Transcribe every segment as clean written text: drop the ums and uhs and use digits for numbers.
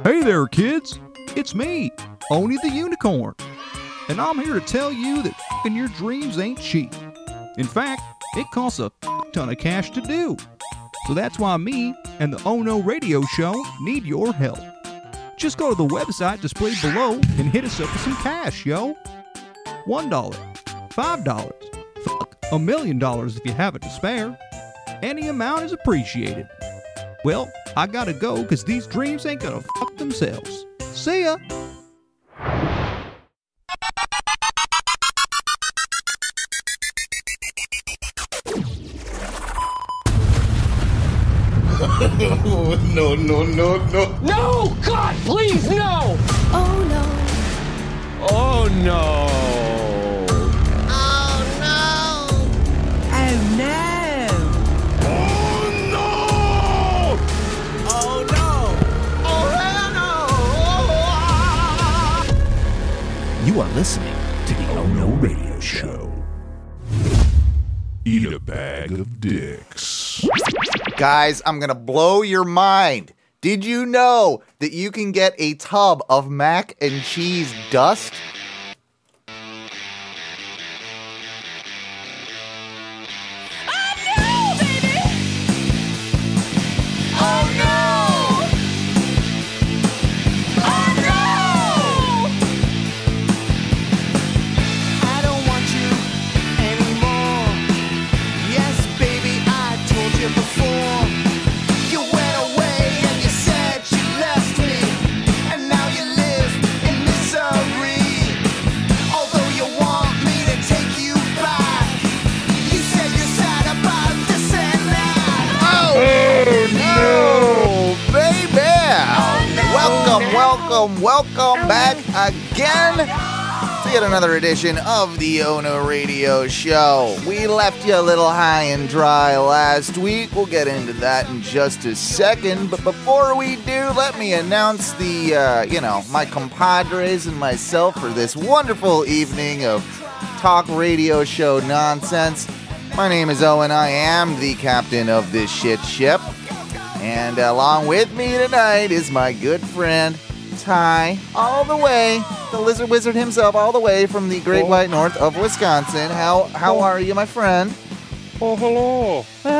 Hey there, kids. It's me, Oni the Unicorn. And I'm here to tell you that f***ing your dreams ain't cheap. In fact, it costs a ton of cash to do. So that's why me and the Oh No Radio Show need your help. Just go to the website displayed below and hit us up with some cash, yo. $1, $5, $1 million if you have it to spare. Any amount is appreciated. Well, I gotta go because these dreams ain't gonna fuck themselves. See ya! No. No! God, please, no! Oh no. Oh no! Oh no. Oh no. You are listening to the Oh No Radio Show. Eat a bag of dicks. Guys, I'm gonna blow your mind. Did you know that you can get a tub of mac and cheese dust? Welcome back again to yet another edition of the Oh No Radio Show. We left you a little high and dry last week. We'll get into that in just a second. But before we do, let me announce my compadres and myself for this wonderful evening of talk radio show nonsense. My name is Owen. I am the captain of this shit ship. And along with me tonight is my good friend, Ty, all the way, the Lizard Wizard himself, all the way from the Great White North of Wisconsin. How are you, my friend? Oh, hello.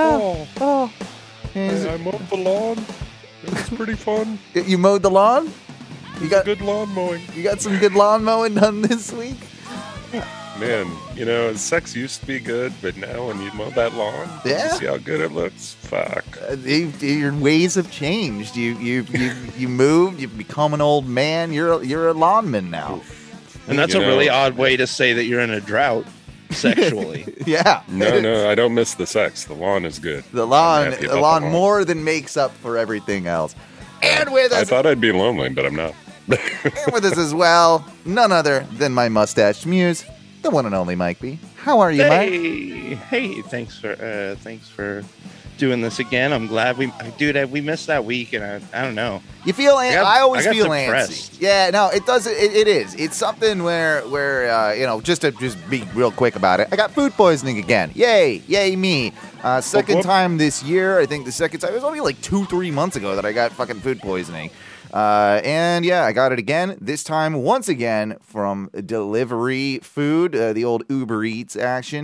I mowed the lawn. It was pretty fun. You mowed the lawn? You got good lawn mowing. You got some good lawn mowing done this week? Man, sex used to be good, but now when you mow that lawn, yeah, you see how good it looks? Fuck. Your ways have changed. You moved. You've become an old man. You're a lawnman now. And that's a really odd way to say that you're in a drought sexually. Yeah. No, I don't miss the sex. The lawn is good. The lawn more than makes up for everything else. And with us, I thought I'd be lonely, but I'm not. And with us as well, none other than my mustached muse, the one and only Mike B. How are you, Mike? Hey, thanks for doing this again. I'm glad we missed that week, and I don't know. You feel? I always feel depressed. antsy. Yeah, no, it does. It is. It's something where just to be real quick about it. I got food poisoning again. Yay me. Second time this year. I think the second time. It was only like 2-3 months ago that I got fucking food poisoning. And yeah, I got it again. This time, once again, from delivery food, the old Uber Eats action.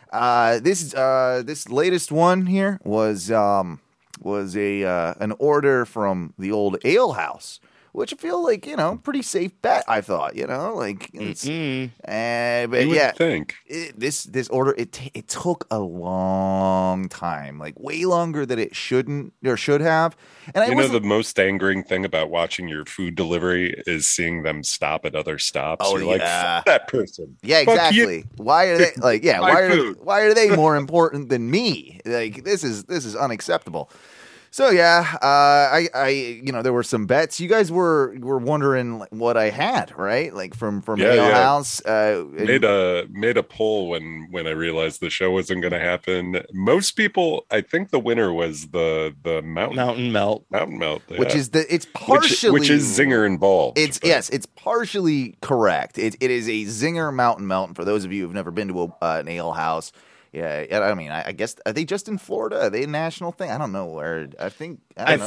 This latest one here was an order from the old Ale House, which I feel like, pretty safe bet, I thought, it's, but you yeah, would think. This order, it took a long time, like way longer than it should have. And the most angering thing about watching your food delivery is seeing them stop at other stops. Oh, You're like, fuck that person. Yeah, exactly. Why are they like? Yeah, food. why are they more important than me? Like, this is unacceptable. So yeah, I there were some bets. You guys were wondering what I had, right? Like from Ale House. Made a poll when I realized the show wasn't going to happen. Most people, I think the winner was the Mountain Melt, yeah. Which is it's partially which is zinger involved. It's partially correct. It is a zinger Mountain Melt. And for those of you who've never been to an Ale House. Yeah, I mean, I guess, are they just in Florida? Are they a national thing? I don't know where. I don't know.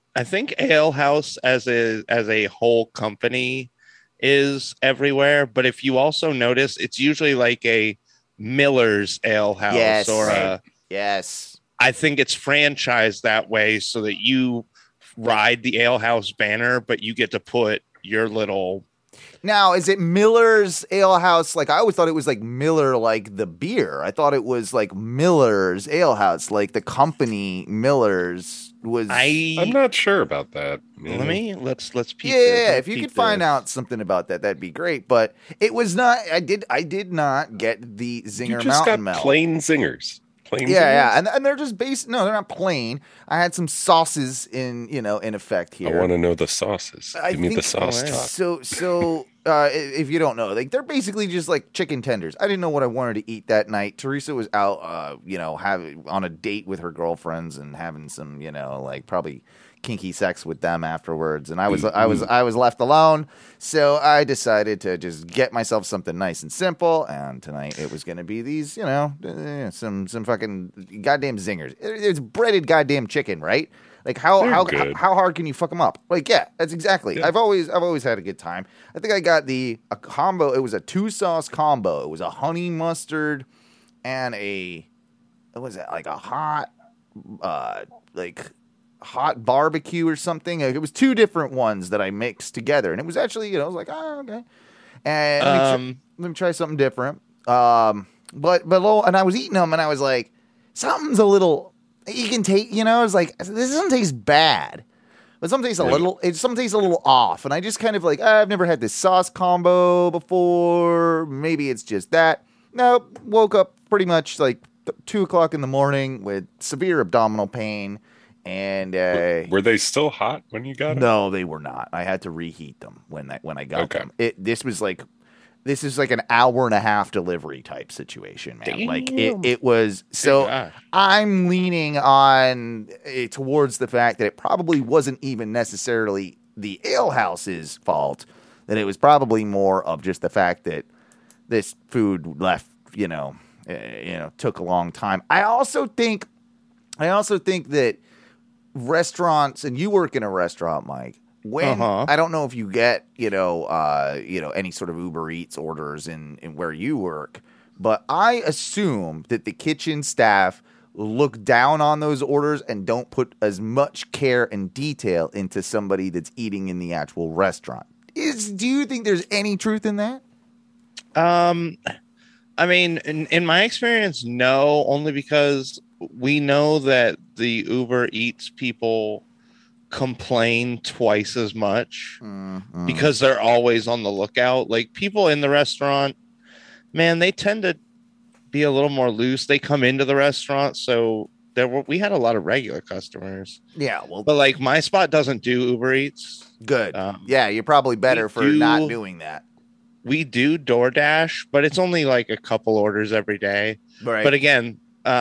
I think Ale House as a whole company is everywhere, but if you also notice, it's usually like a Miller's Ale House Yes. or a. Yes. I think it's franchised that way so that you ride the Ale House banner, but you get to put your little. Now, is it Miller's Ale House? Like, I always thought it was like Miller, like the beer. I thought it was like Miller's Ale House, like the company Miller's was. I'm not sure about that. Let's peek. Yeah, this. if you could find out something about that, that'd be great. But it was not. I did not get the Zinger You just Mountain got Melt. plain zingers. Plain zingers? Yeah, and they're just basic. No, they're not plain. I had some sauces in effect here. I want to know the sauces. I Give me the think- sauce talk. So if you don't know, like they're basically just like chicken tenders. I didn't know what I wanted to eat that night. Teresa was out, having on a date with her girlfriends and having some, like probably kinky sex with them afterwards. And I was left alone, so I decided to just get myself something nice and simple. And tonight it was going to be these, some fucking goddamn zingers. It's breaded goddamn chicken, right? Like how hard can you fuck them up? Like, yeah, that's exactly. Yeah. I've always had a good time. I think I got a combo. It was a 2-sauce combo. It was a honey mustard and a hot hot barbecue or something. It was 2 different ones that I mixed together, and it was actually, I was like, oh, okay. And let me try something different. And I was eating them, and I was like, something's a little. You can take, it's like, this doesn't taste bad, but some tastes a little off. And I just kind of like, I've never had this sauce combo before. Maybe it's just that. No, woke up pretty much like 2 o'clock in the morning with severe abdominal pain. And were they still hot when you got them? No, they were not. I had to reheat them when I got them. This is like an hour and a half delivery type situation, man. Damn. Like it was. So I'm leaning on towards the fact that it probably wasn't even necessarily the Ale House's fault. That it was probably more of just the fact that this food left, took a long time. I also think that restaurants, and you work in a restaurant, Mike. When I don't know if you get any sort of Uber Eats orders in where you work, but I assume that the kitchen staff look down on those orders and don't put as much care and detail into somebody that's eating in the actual restaurant. Do you think there's any truth in that? I mean, in my experience, no, only because we know that the Uber Eats people complain twice as much because they're always on the lookout. Like people in the restaurant, man, they tend to be a little more loose. They come into the restaurant, so we had a lot of regular customers. Yeah, well, but like my spot doesn't do Uber Eats. Good. Yeah, you're probably better for not doing that. We do DoorDash, but it's only like a couple orders every day. Right. But again,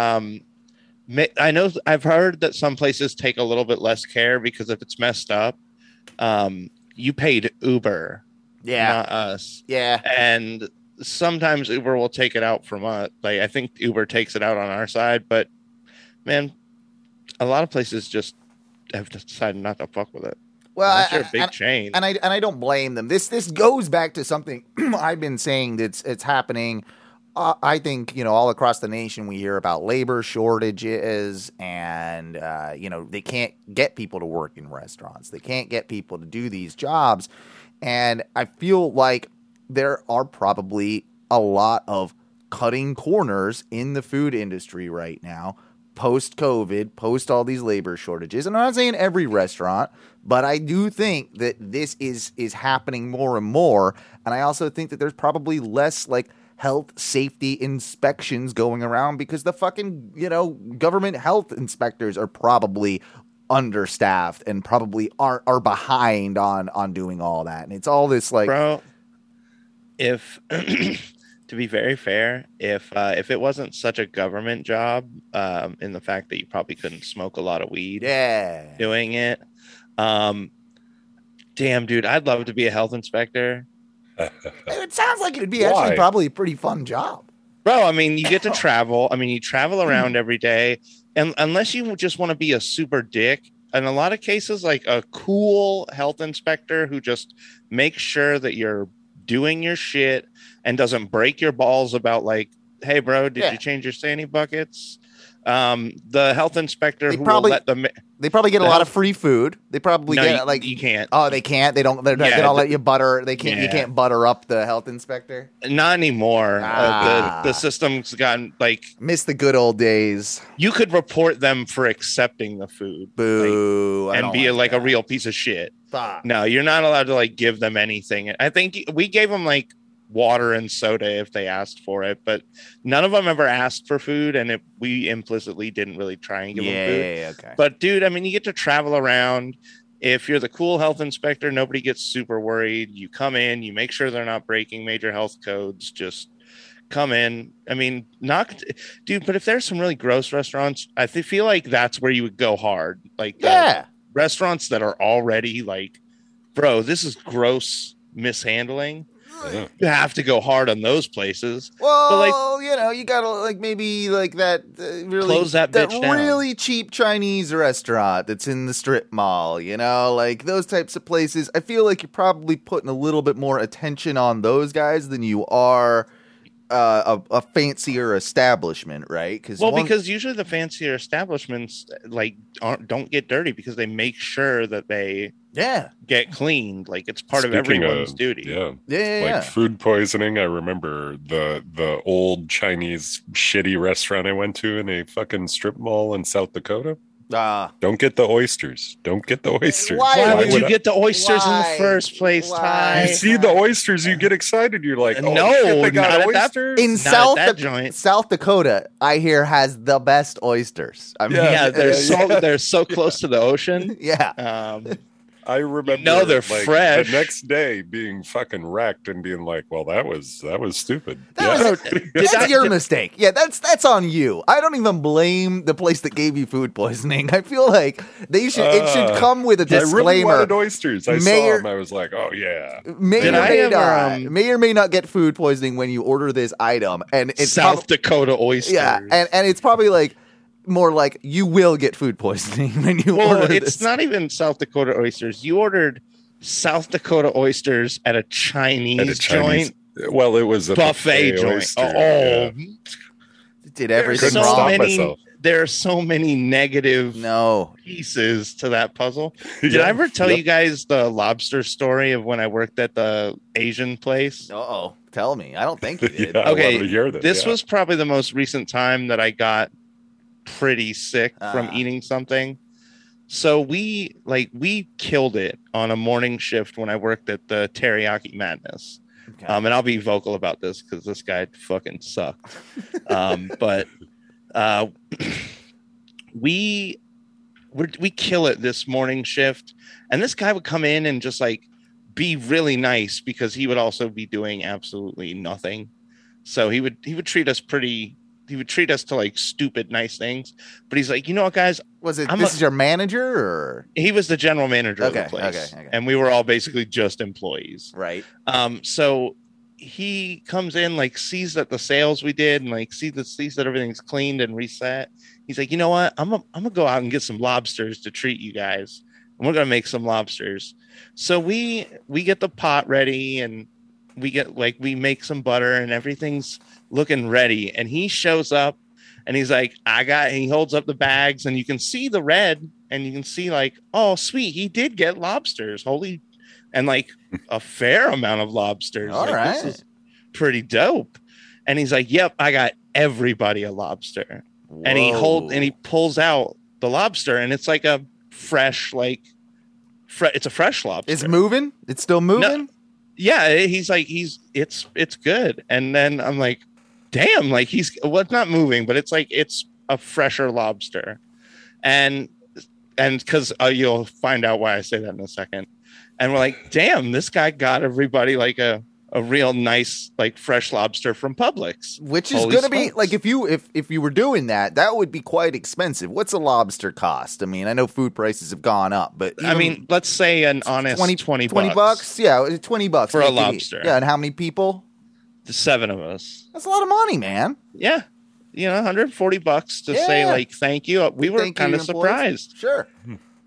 I know I've heard that some places take a little bit less care because if it's messed up, you paid Uber, not us. Yeah. And sometimes Uber will take it out from us. Like I think Uber takes it out on our side, but man, a lot of places just have decided not to fuck with it. Well, you're a big chain, and I don't blame them. This goes back to something I've been saying that's happening. I think, all across the nation, we hear about labor shortages and, they can't get people to work in restaurants. They can't get people to do these jobs. And I feel like there are probably a lot of cutting corners in the food industry right now, post-COVID, post all these labor shortages. And I'm not saying every restaurant, but I do think that this is happening more and more. And I also think that there's probably less, health safety inspections going around because the fucking, government health inspectors are probably understaffed and probably are behind on doing all that. And it's all this bro, if to be very fair, if it wasn't such a government job, in the fact that you probably couldn't smoke a lot of weed doing it. Damn, dude, I'd love to be a health inspector. It sounds like it would be actually probably a pretty fun job. Bro, I mean, you get to travel. I mean, you travel around every day. And unless you just want to be a super dick in a lot of cases, like a cool health inspector who just makes sure that you're doing your shit and doesn't break your balls about like, hey, bro, did you change your standing buckets? The health inspector who will let them. They probably get a lot of free food. They probably get like you can't. Oh, they can't. They don't. They don't let you butter. They can't. You can't butter up the health inspector. Not anymore. The system's gotten like miss the good old days. You could report them for accepting the food. Boo! And be like a real piece of shit. Fuck. No, you're not allowed to like give them anything. I think we gave them like water and soda if they asked for it, but none of them ever asked for food, and we implicitly didn't really try and give them food. Yeah, okay. But dude, I mean, you get to travel around. If you're the cool health inspector, nobody gets super worried. You come in, you make sure they're not breaking major health codes. Just come in. I mean, dude. But if there's some really gross restaurants, I feel like that's where you would go hard. Like restaurants that are already like, bro, this is gross mishandling. You have to go hard on those places. Well, but like, you know, you gotta like maybe like that really close that bitch down. Really cheap Chinese restaurant that's in the strip mall. You know, like those types of places. I feel like you're probably putting a little bit more attention on those guys than you are a fancier establishment, right? Because usually the fancier establishments like don't get dirty because they make sure that they get cleaned. Like it's part of everyone's duty. Like food poisoning. I remember the old Chinese shitty restaurant I went to in a fucking strip mall in South Dakota. Don't get the oysters. Don't get the oysters. Why would you get the oysters in the first place, Ty? You see the oysters, you get excited. You're like, oh, no, shit, they got oysters? In South Dakota, I hear has the best oysters. I mean, they're so close to the ocean. I remember they're fresh. The next day being fucking wrecked and being like, well, that was stupid. That's your mistake. Yeah, that's on you. I don't even blame the place that gave you food poisoning. I feel like it should come with a disclaimer. I really wanted oysters. I saw them. I was like, oh yeah. May or may not get food poisoning when you order this item. And it's South Dakota oysters. Yeah, and it's probably like more like you will get food poisoning when you order this. It's not even South Dakota oysters. You ordered South Dakota oysters at a Chinese joint. Well, it was a buffet joint. Did everything wrong. There are so many negative pieces to that puzzle. Did I ever tell you guys the lobster story of when I worked at the Asian place? Tell me. I don't think you did. Okay, this was probably the most recent time that I got pretty sick from eating something. So we killed it on a morning shift when I worked at the Teriyaki Madness. Okay. And I'll be vocal about this because this guy fucking sucked. But we kill it this morning shift, and this guy would come in and just like be really nice because he would also be doing absolutely nothing. So he would treat us to like stupid nice things, but he's like, you know what, guys? This is your manager, or he was the general manager of the place, and we were all basically just employees, right? So he comes in, like sees that the sales we did, and like sees that everything's cleaned and reset. He's like, you know what? I'm gonna go out and get some lobsters to treat you guys, and we're gonna make some lobsters. So we get the pot ready, and we make some butter, and everything's looking ready, and he shows up and he's like, he holds up the bags, and you can see the red, and you can see like, oh sweet, he did get lobsters, and like a fair amount of lobsters. All right, this is pretty dope. And he's like, yep, I got everybody a lobster. Whoa. And he pulls out the lobster, and it's like a fresh it's a fresh lobster. It's moving. It's still moving. No, yeah, he's like, it's good. And then I'm like, damn, like it's not moving, but it's like, it's a fresher lobster. And because you'll find out why I say that in a second. And we're like, damn, this guy got everybody like a real nice, like fresh lobster from Publix. Which is going to be like, if you were doing that would be quite expensive. What's a lobster cost? I mean, I know food prices have gone up, but I mean, let's say an honest $20. $20. Yeah, $20 for a lobster. Yeah, and how many people? The 7 of us. That's a lot of money, man. Yeah. $140 to say like thank you. We were kind of surprised. Sure.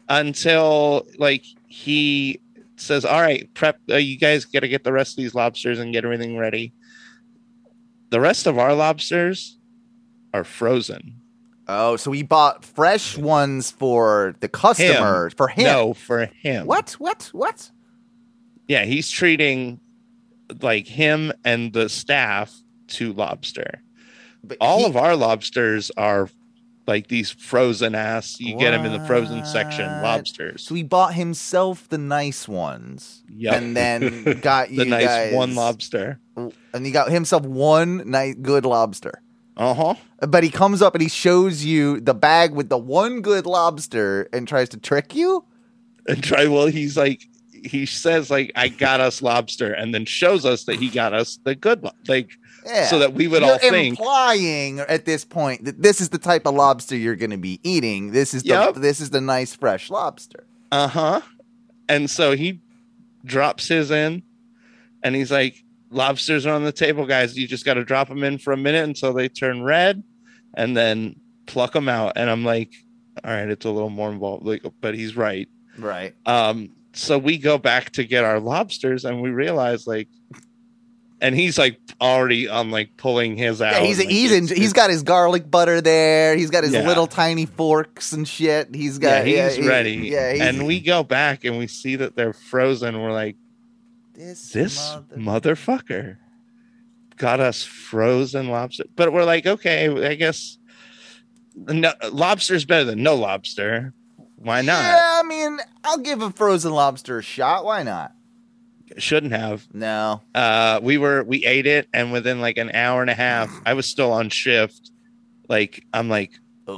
until like he says, all right, prep, you guys got to get the rest of these lobsters and get everything ready. The rest of our lobsters are frozen. Oh, so he bought fresh ones for the customers. For him? No, for him. What? Yeah, he's treating like him and the staff to lobster. But all of our lobsters are like these frozen ass. You get them in the frozen section, lobsters. So he bought himself the nice ones. Yep. And then got you the nice guys one lobster. And he got himself one nice good lobster. Uh-huh. But he comes up and he shows you the bag with the one good lobster and tries to trick you? He's like, he says like, I got us lobster, and then shows us that he got us the good so that we would all think, implying at this point that this is the type of lobster you're going to be eating. This is the nice fresh lobster. And so he drops his in, and he's like, lobsters are on the table, guys. You just got to drop them in for a minute until they turn red, and then pluck them out. And I'm like, all right, it's a little more involved, but he's right. Right. So we go back to get our lobsters, and we realize and he's like already on pulling his out. Yeah, he's got his garlic butter there. He's got his little tiny forks and shit. He's ready. And we go back and we see that they're frozen. We're like, this motherfucker got us frozen lobster. But we're like, okay, I guess lobster's better than no lobster. Why not? Yeah, I mean, I'll give a frozen lobster a shot. Why not? Shouldn't have. No. We ate it, and within an hour and a half, I was still on shift. I'm like,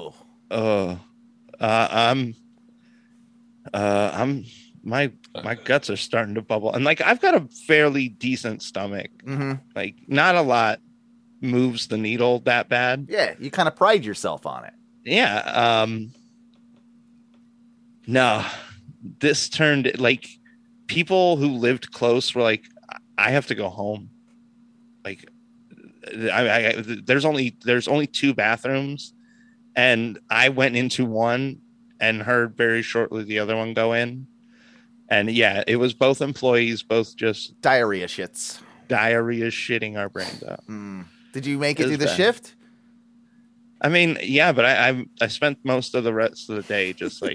my guts are starting to bubble, and I've got a fairly decent stomach. Mm-hmm. Not a lot moves the needle that bad. Yeah, you kind of pride yourself on it. Yeah. No, this turned people who lived close were like, I have to go home. There's only 2 bathrooms, and I went into one and heard very shortly the other one go in. And yeah, it was both employees, both just diarrhea shitting our brains out. Did you make it through the shift? I mean, yeah, but I spent most of the rest of the day just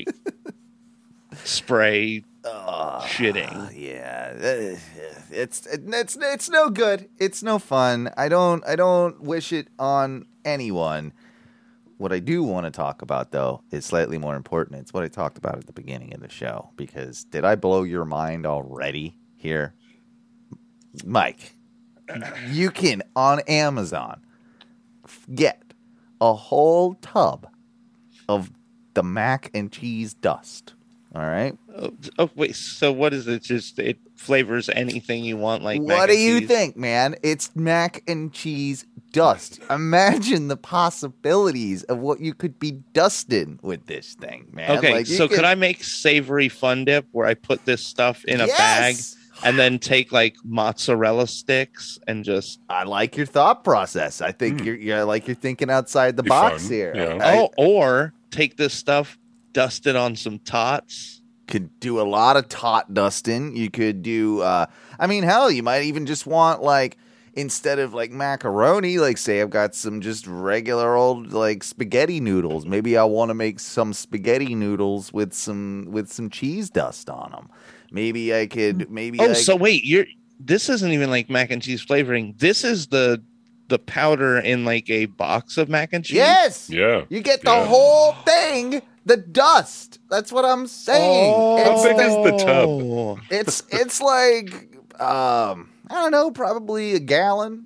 spray shitting. Yeah, it's no good. It's no fun. I don't wish it on anyone. What I do want to talk about, though, is slightly more important. It's what I talked about at the beginning of the show. Because did I blow your mind already here? Mike, you can, on Amazon, get a whole tub of the mac and cheese dust. All right. Oh wait. So what is it? Just it flavors anything you want, like. What do you think, man? It's mac and cheese dust. Imagine the possibilities of what you could be dusting with this thing, man. Okay. Could I make savory fun dip where I put this stuff in a bag and then take mozzarella sticks and just? I like your thought process. I think you're thinking outside the box fun. here. Yeah. Or take this stuff, dust it on some tots. Could do a lot of tot dusting. You could do, hell, you might even just want instead of macaroni, say I've got some just regular old spaghetti noodles. Maybe I want to make some spaghetti noodles with some cheese dust on them. Maybe I could. So wait, this isn't even mac and cheese flavoring. This is the powder in a box of mac and cheese. Yes. Yeah. You get the whole thing. The dust. That's what I'm saying. How big is the tub? It's I don't know, probably a gallon.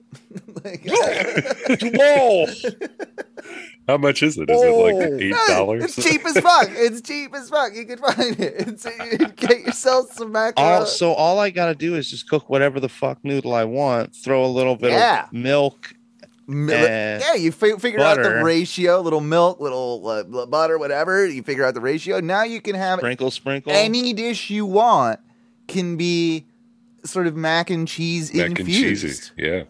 Whoa! How much is it? Is it $8? It's cheap as fuck. You can find it. Get yourself some macaroni. So all I gotta do is just cook whatever the fuck noodle I want. Throw a little bit of milk. You figure out the ratio. Little milk, little butter, whatever. You figure out the ratio. Now you can have sprinkle. Any dish you want can be sort of mac and cheese infused. And cheesy. Yeah.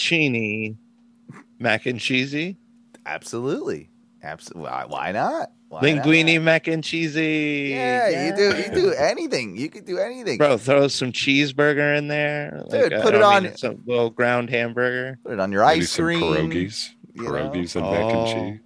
Fettuccine mac and cheesy. Absolutely. Why not? Linguine mac and cheesy. Yeah, you do anything. You could do anything. Bro, throw some cheeseburger in there. Dude, put it on some little ground hamburger. Put it on your ice cream. Pierogies and mac and cheese.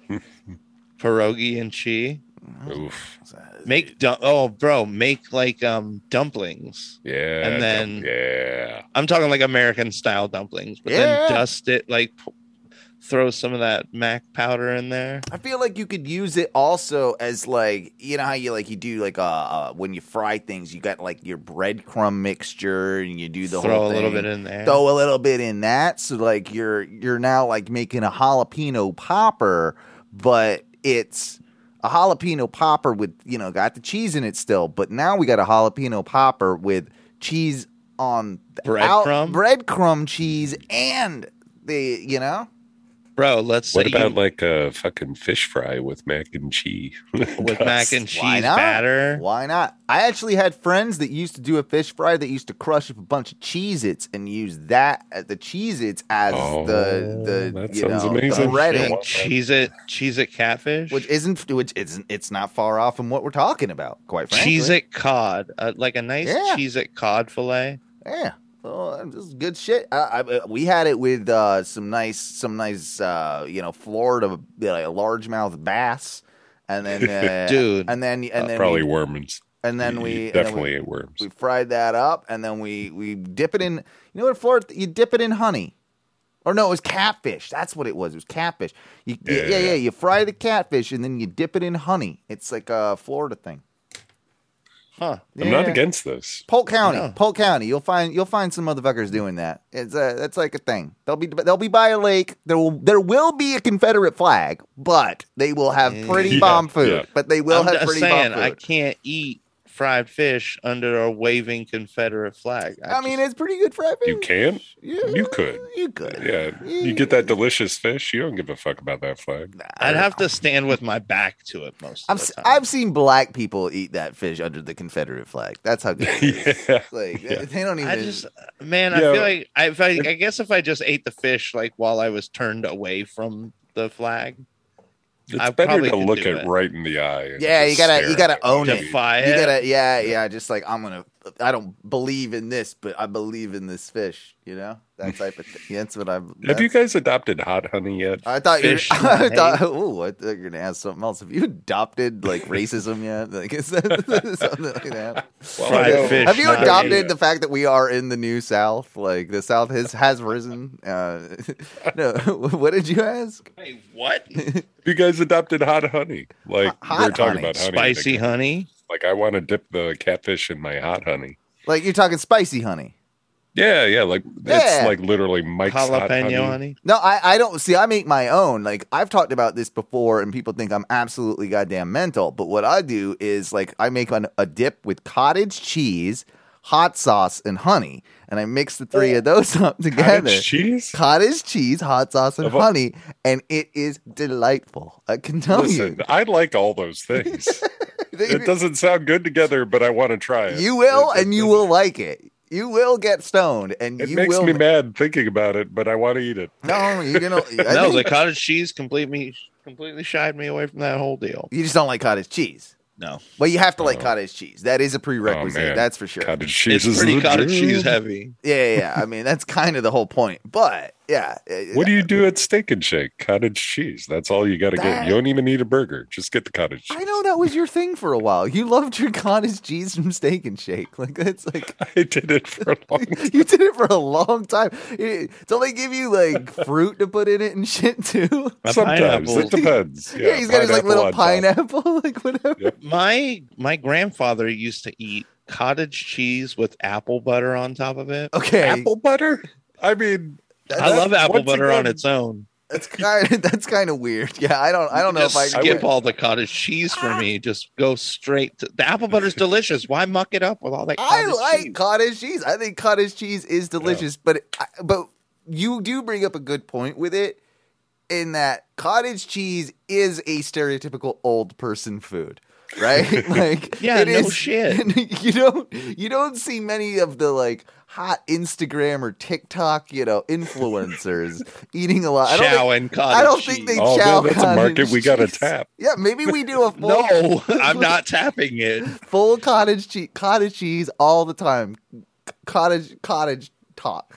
Pierogi and cheese. Oof. Make like dumplings. Yeah. And then I'm talking like American style dumplings, but then dust it, like throw some of that mac powder in there. I feel like you could use it also as like, you know how you do like when you fry things, you got like your breadcrumb mixture and you do the whole thing. Throw a little bit in there. Throw a little bit in that. So like you're now like making a jalapeno popper, but it's a jalapeno popper with, got the cheese in it still, but now we got a jalapeno popper with cheese on the breadcrumb cheese and the, Bro, What about like a fucking fish fry with mac and cheese? With mac and cheese batter? Why not? I actually had friends that used to do a fish fry that used to crush up a bunch of Cheez-Its and use the Cheez-Its as that sounds amazing. The breading. Cheez-It catfish? It's not far off from what we're talking about, quite frankly. Cheez-It cod. Like a nice Cheez-It cod fillet. Yeah. Oh, this is good shit. We had it with some nice, Florida largemouth bass, and then dude, and then probably worms. And then we definitely ate worms. We fried that up, and then we dip it in. You know what, Florida? You dip it in honey, or no, it was catfish. That's what it was. It was catfish. You fry the catfish, and then you dip it in honey. It's like a Florida thing. Huh. I'm not against this. Polk County. You'll find some motherfuckers doing that. That's like a thing. They'll be by a lake. There will be a Confederate flag, but they will have pretty bomb food. Yeah. But they will have pretty bomb food. I can't eat fried fish under a waving Confederate flag. It's pretty good fried fish. You can? Yeah, you could. Yeah. You get that delicious fish. You don't give a fuck about that flag. I'd have to stand with my back to it most of the time. I've seen black people eat that fish under the Confederate flag. That's how good it is. They don't even. I feel like I guess if I just ate the fish like while I was turned away from the flag. It's better to look it right in the eye. You gotta own it. Defy it. You gotta, just like I don't believe in this, but I believe in this fish. That type of thing. That's what I've. Have you guys adopted hot honey yet? I thought you were gonna ask something else. Have you adopted like racism yet? Like is that something like that? Have you adopted the fact that we are in the new South? Like the South has risen. No, what did you ask? Wait, what? You guys adopted hot honey? Like we're talking about honey, spicy honey. Like I want to dip the catfish in my hot honey. Like you're talking spicy honey. Yeah, like it's like literally Mike's jalapeno honey. No, I don't see. I make my own. Like I've talked about this before, and people think I'm absolutely goddamn mental. But what I do is like I make a dip with cottage cheese, hot sauce, and honey, and I mix the three of those up together. Cottage cheese, hot sauce, and honey, and it is delightful. I can tell you. I like all those things. It doesn't sound good together, but I want to try it. You will, and you will like it. You will get stoned, and it makes me mad thinking about it, but I want to eat it. No, you're gonna. The cottage cheese completely shied me away from that whole deal. You just don't like cottage cheese. No. Well, you have to like cottage cheese. That is a prerequisite. That's for sure. Cottage cheese is pretty cottage cheese heavy. Yeah. I mean, that's kind of the whole point. But yeah. What do you do at Steak and Shake? Cottage cheese. That's all you got to get. You don't even need a burger. Just get the cottage cheese. I know that was your thing for a while. You loved your cottage cheese from Steak and Shake. Like that's like I did it for a long time. You did it for a long time. Don't they give you like fruit to put in it and shit too? Sometimes it depends. Yeah, he's got his like little pineapple, like whatever. Yep. My grandfather used to eat cottage cheese with apple butter on top of it. Okay, apple butter. I mean, I love apple butter on its own. That's kind of weird. Yeah, I don't know if I skip all the cottage cheese for me. Just go straight to the apple butter's delicious. Why muck it up with all that? I like cottage cheese. I think cottage cheese is delicious, but you do bring up a good point with it in that cottage cheese is a stereotypical old person food. right? Like, yeah, no shit. You don't see many of the like hot Instagram or TikTok, influencers eating a lot. I don't think they chow. That's a market we got to tap. Yeah, maybe we do a full. No, I'm not tapping it. Full cottage cheese all the time. Cottage talk.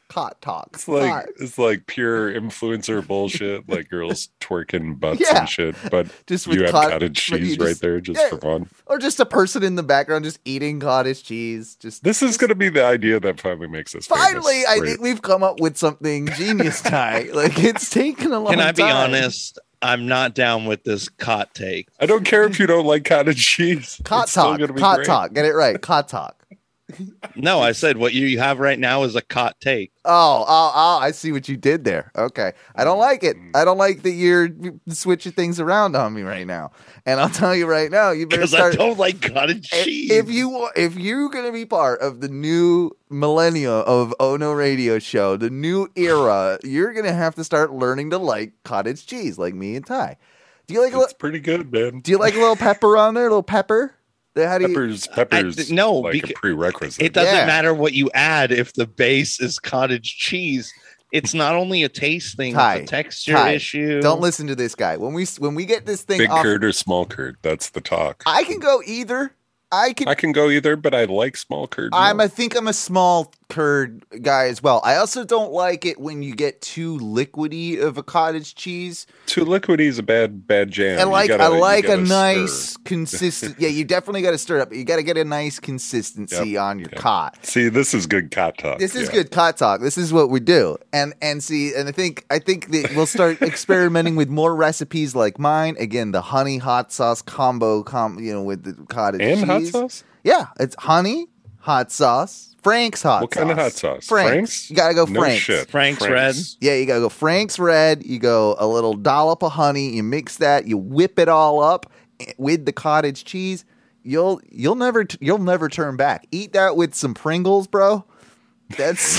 It's like pure influencer bullshit, like girls twerking butts and shit. But just you have cottage cheese right there just for fun, or just a person in the background just eating cottage cheese. This is going to be the idea that finally makes us finally. Famous. I think we've come up with something genius, Ty. Like it's taken a long time. Can I be honest? I'm not down with this cot take. I don't care if you don't like cottage cheese. Cot talk. Get it right. Cot talk. No, I said what you have right now is a cot take. Oh, I see what you did there. Okay. I don't like it. I don't like that you're switching things around on me right now. And I'll tell you right now, you better start. I don't like cottage cheese. If you're going to be part of the new millennia of Ono Radio Show, the new era, you're going to have to start learning to like cottage cheese like me and Ty. Do you like it's pretty good, man. Do you like a little pepper on there? A little pepper? Peppers no, like a prerequisite. It doesn't matter what you add if the base is cottage cheese. It's not only a taste thing, it's a texture issue. Don't listen to this guy. When we get this thing big curd or small curd, that's the talk. I can go either. I can go either, but I like small curd. I think I'm a small curd guy as well. I also don't like it when you get too liquidy of a cottage cheese. Too liquidy is a bad jam. I like a nice consistent. Yeah, you definitely got to stir it up. You got to get a nice consistency on your cot. See, this is good cot talk. This is good cot talk. This is what we do. And I think that we'll start experimenting with more recipes like mine. Again, the honey hot sauce combo, with the cottage cheese. And hot sauce? Yeah, it's honey, hot sauce, Frank's hot sauce. What kind of hot sauce? Frank's. You gotta go no Frank's. Shit. Frank's Red. Yeah, you gotta go Frank's Red. You go a little dollop of honey. You mix that. You whip it all up with the cottage cheese. You'll never turn back. Eat that with some Pringles, bro. That's.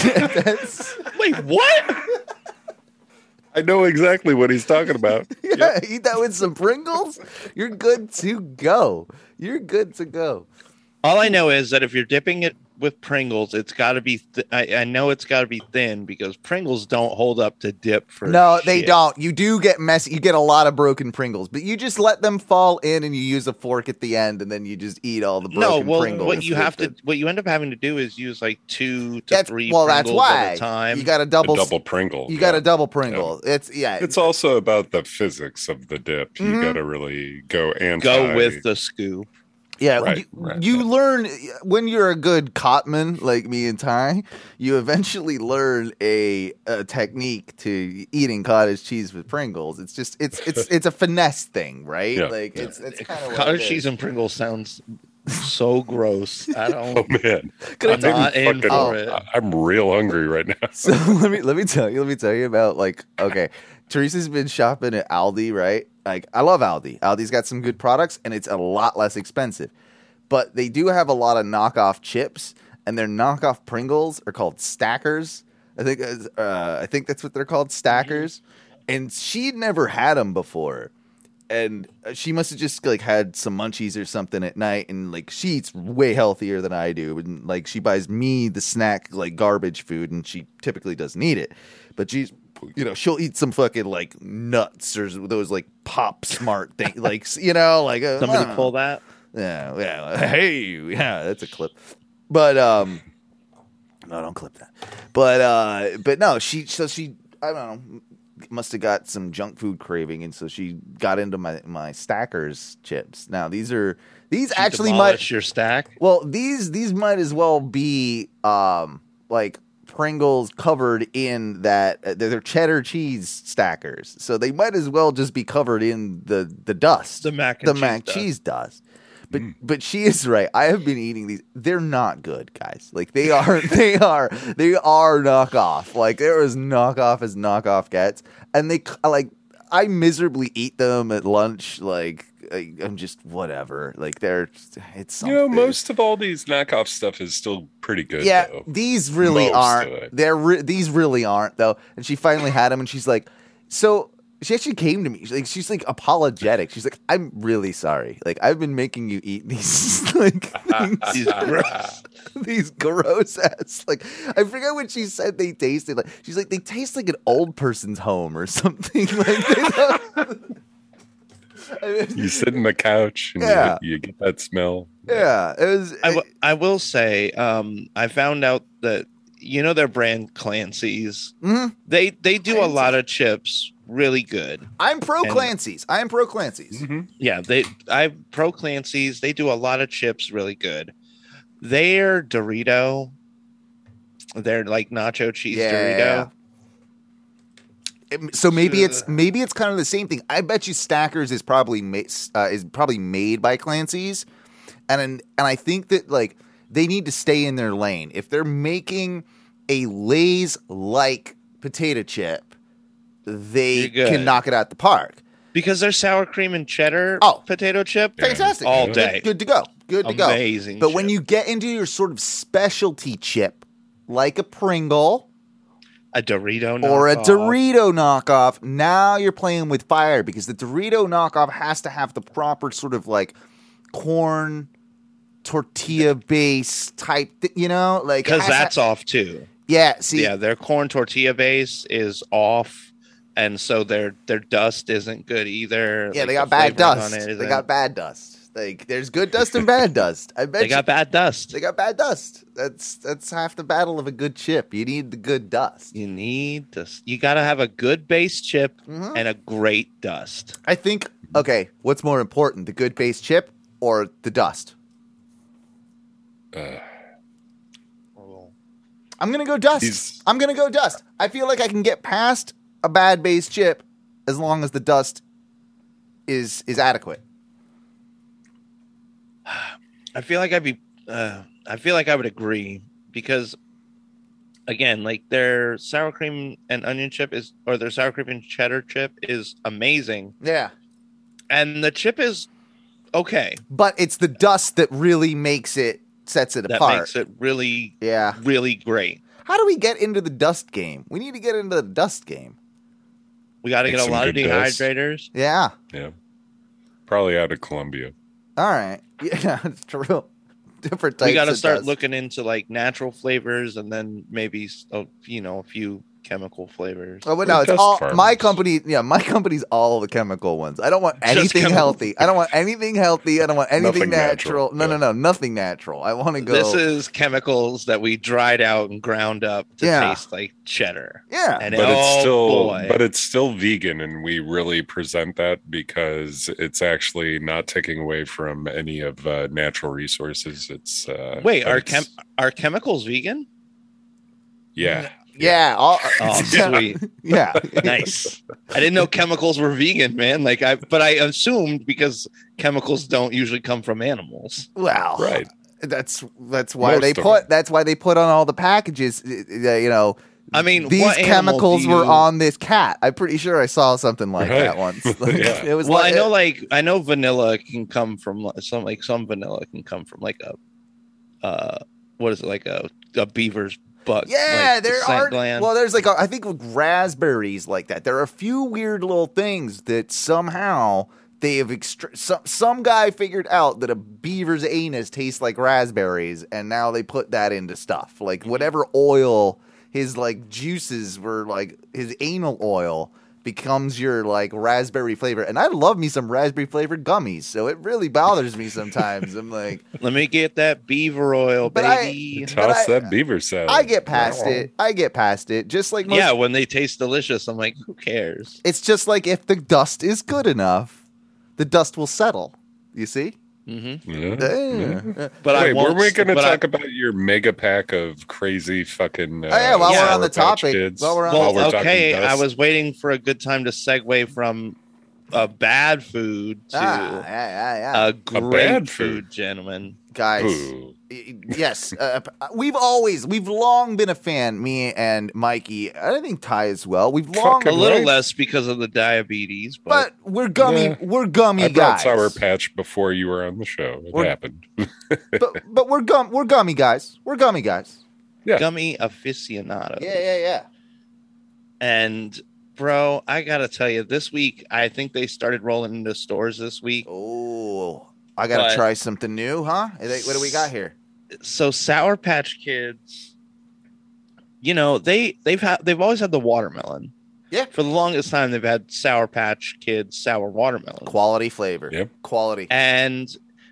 Wait, what? I know exactly what he's talking about. Yeah, eat that with some Pringles. You're good to go. All I know is that if you're dipping it with Pringles, it's got to be. I know it's got to be thin because Pringles don't hold up to dip for. No, shit. they don't. You do get messy. You get a lot of broken Pringles, but you just let them fall in, and you use a fork at the end, and then you just eat all the broken Pringles. What you end up having to do is use like 2 to 3 Pringles that's why. At a time. You got a double Pringle. You got a double Pringle. Yeah. It's also about the physics of the dip. Mm-hmm. You got to really go with the scoop. Yeah, right, you learn when you're a good cotman like me and Ty. You eventually learn a technique to eating cottage cheese with Pringles. It's just it's a finesse thing, right? Yeah. Like it's kind of cottage cheese and Pringles sounds so gross. I don't. Oh man, I'm not in for it. I'm real hungry right now. So let me tell you about Teresa's been shopping at Aldi, right? Like, I love Aldi. Aldi's got some good products, and it's a lot less expensive. But they do have a lot of knockoff chips, and their knockoff Pringles are called Stackers. I think that's what they're called, Stackers. And she'd never had them before. And she must have just, had some munchies or something at night, and, she eats way healthier than I do. And, she buys me the snack, garbage food, and she typically doesn't eat it. But she'll eat some fucking nuts or those Pop Smart things, somebody pull that. Yeah. Hey, that's a clip. But no, don't clip that. But no, she I don't know, must have got some junk food craving, and so she got into my Stackers chips. Now these actually might your stack. Well, these might as well be Pringles covered in that. They're cheddar cheese Stackers, so they might as well just be covered in the dust, the mac cheese dust. But she is right. I have been eating these. They're not good, guys. They are knockoff. They're as knockoff as knockoff gets, and I miserably eat them at lunch. I'm just whatever. It's something. Most of all these knockoff stuff is still pretty good. Yeah, though. these really aren't. These really aren't though. And she finally had them, and she's like, "So She actually came to me. She's like apologetic. She's like, I'm really sorry. Like, I've been making you eat these like these gross ass. Like, I forget what she said they tasted like. She's like, they taste like an old person's home or something. Like, they don't. You sit in the couch and you get that smell. Yeah, it was. I will say, I found out that their brand Clancy's. Mm-hmm. They do a lot of chips really good. I'm pro Clancy's. I am pro Clancy's. Mm-hmm. Yeah, I'm pro Clancy's. They do a lot of chips really good. Their Dorito, they're like nacho cheese Dorito. So maybe it's kind of the same thing. I bet you Stackers is probably made by Clancy's, and I think that like they need to stay in their lane. If they're making a Lay's like potato chip, they can knock it out the park. Because their sour cream and cheddar potato chip, fantastic, all day, good to go, amazing. But chip. when you get into your sort of specialty chip, like a Pringle. A Dorito knockoff. Or a Dorito knockoff. Now you're playing with fire because the Dorito knockoff has to have the proper sort of like corn tortilla base type, like because that's off too. Yeah, see, their corn tortilla base is off, and so their dust isn't good either. Yeah, like, they got bad dust. They got bad dust. Like, there's good dust and bad dust. I bet they got bad dust. They got bad dust. That's half the battle of a good chip. You need the good dust. You got to have a good base chip and a great dust. I think. Okay, what's more important, the good base chip or the dust? I'm gonna go dust. I'm gonna go dust. I feel like I can get past a bad base chip as long as the dust is adequate. I feel like I would agree because, again, like their sour cream and onion chip or their sour cream and cheddar chip is amazing. Yeah, and the chip is okay, but it's the dust that really sets it apart. That makes it really, really great. How do we get into the dust game? We need to get into the dust game. We got to get a lot of dehydrators. Dust. Yeah. Probably out of Colombia. All right. Yeah, it's true. Different types. We got to of start dust. looking into like natural flavors and then maybe a few chemical flavors. Oh, but no, it's all my company. Yeah, my company's all the chemical ones. I don't want anything healthy. I don't want anything healthy. I don't want anything natural. No, nothing natural. I want to go. This is chemicals that we dried out and ground up to taste like cheddar. Yeah, and but it's still vegan, and we really present that because it's actually not taking away from any of natural resources. It's are chemicals vegan? Yeah. Yeah. Sweet. Yeah. Nice. I didn't know chemicals were vegan, man. But I assumed because chemicals don't usually come from animals. Well, right. That's why they put on all the packages. I mean, these chemicals were on this cat. I'm pretty sure I saw something like that once. Like, it was. Well, I know vanilla can come from some vanilla can come from like a what is it, like a beaver's butt? Yeah, like there are. Gland. Well, there's like I think with raspberries like that. There are a few weird little things that somehow they have some guy figured out that a beaver's anus tastes like raspberries, and now they put that into stuff like whatever oil. His like juices were like his anal oil becomes your like raspberry flavor, and I love me some raspberry flavored gummies. So it really bothers me sometimes. I'm like, let me get that beaver oil, baby. Toss that beaver salad. I get past it. Just like when they taste delicious, I'm like, who cares? It's just like if the dust is good enough, the dust will settle. You see. Mm-hmm. Yeah. But were we going to talk about your mega pack of crazy fucking? While we're on the topic, okay. I was waiting for a good time to segue from bad food to a great food, gentlemen. Guys, yes, we've long been a fan. Me and Mikey, I think Ty as well. We've long a little less because of the diabetes, but we're gummy. Yeah. We're gummy I guys. I brought Sour Patch before you were on the show. It happened. but we're gummy guys. We're gummy guys. Yeah, gummy aficionados. Yeah. And Bro, I gotta tell you, this week I think they started rolling into stores this week. Oh, I gotta try something new, huh? What do we got here? So Sour Patch Kids, they've always had the watermelon. Yeah. For the longest time, they've had Sour Patch Kids sour watermelon. Quality flavor. Yep. Quality. And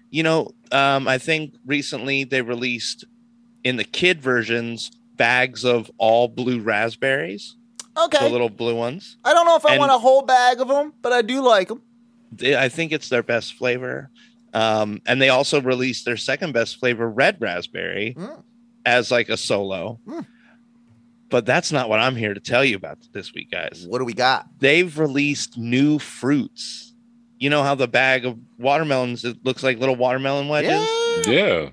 I think recently they released in the kid versions bags of all blue raspberries. Okay. The little blue ones. I don't know if I want a whole bag of them, but I do like them. I think it's their best flavor. And they also released their second best flavor, red raspberry, as like a solo. But that's not what I'm here to tell you about this week, guys. What do we got? They've released new fruits. You know how the bag of watermelons, it looks like little watermelon wedges? Yeah.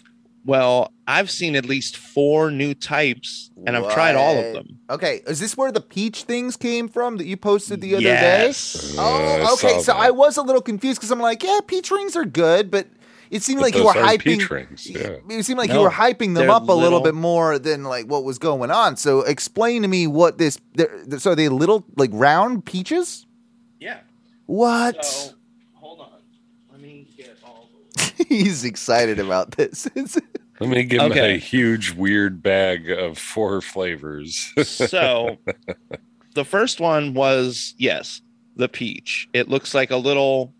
Well, I've seen at least 4 new types, and I've tried all of them. Okay, is this where the peach things came from that you posted the other Yes. day? Oh, okay. So I was a little confused because I'm like, yeah, peach rings are good, but it seemed like you were hyping. Peach rings, yeah. It seemed like you were hyping them up a little bit more than like what was going on. So explain to me what this. So are they little like round peaches? Yeah. What? So, hold on. Let me get all He's excited about this. Let me give him a huge, weird bag of 4 flavors. So, the first one was, yes, the peach. It looks like a little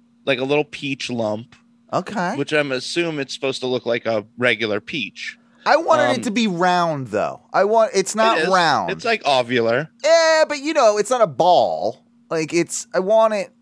peach lump. Okay. Which I'm assuming it's supposed to look like a regular peach. I wanted it to be round, though. It's not round. It's like ovular. Yeah, but it's not a ball. Like I want it.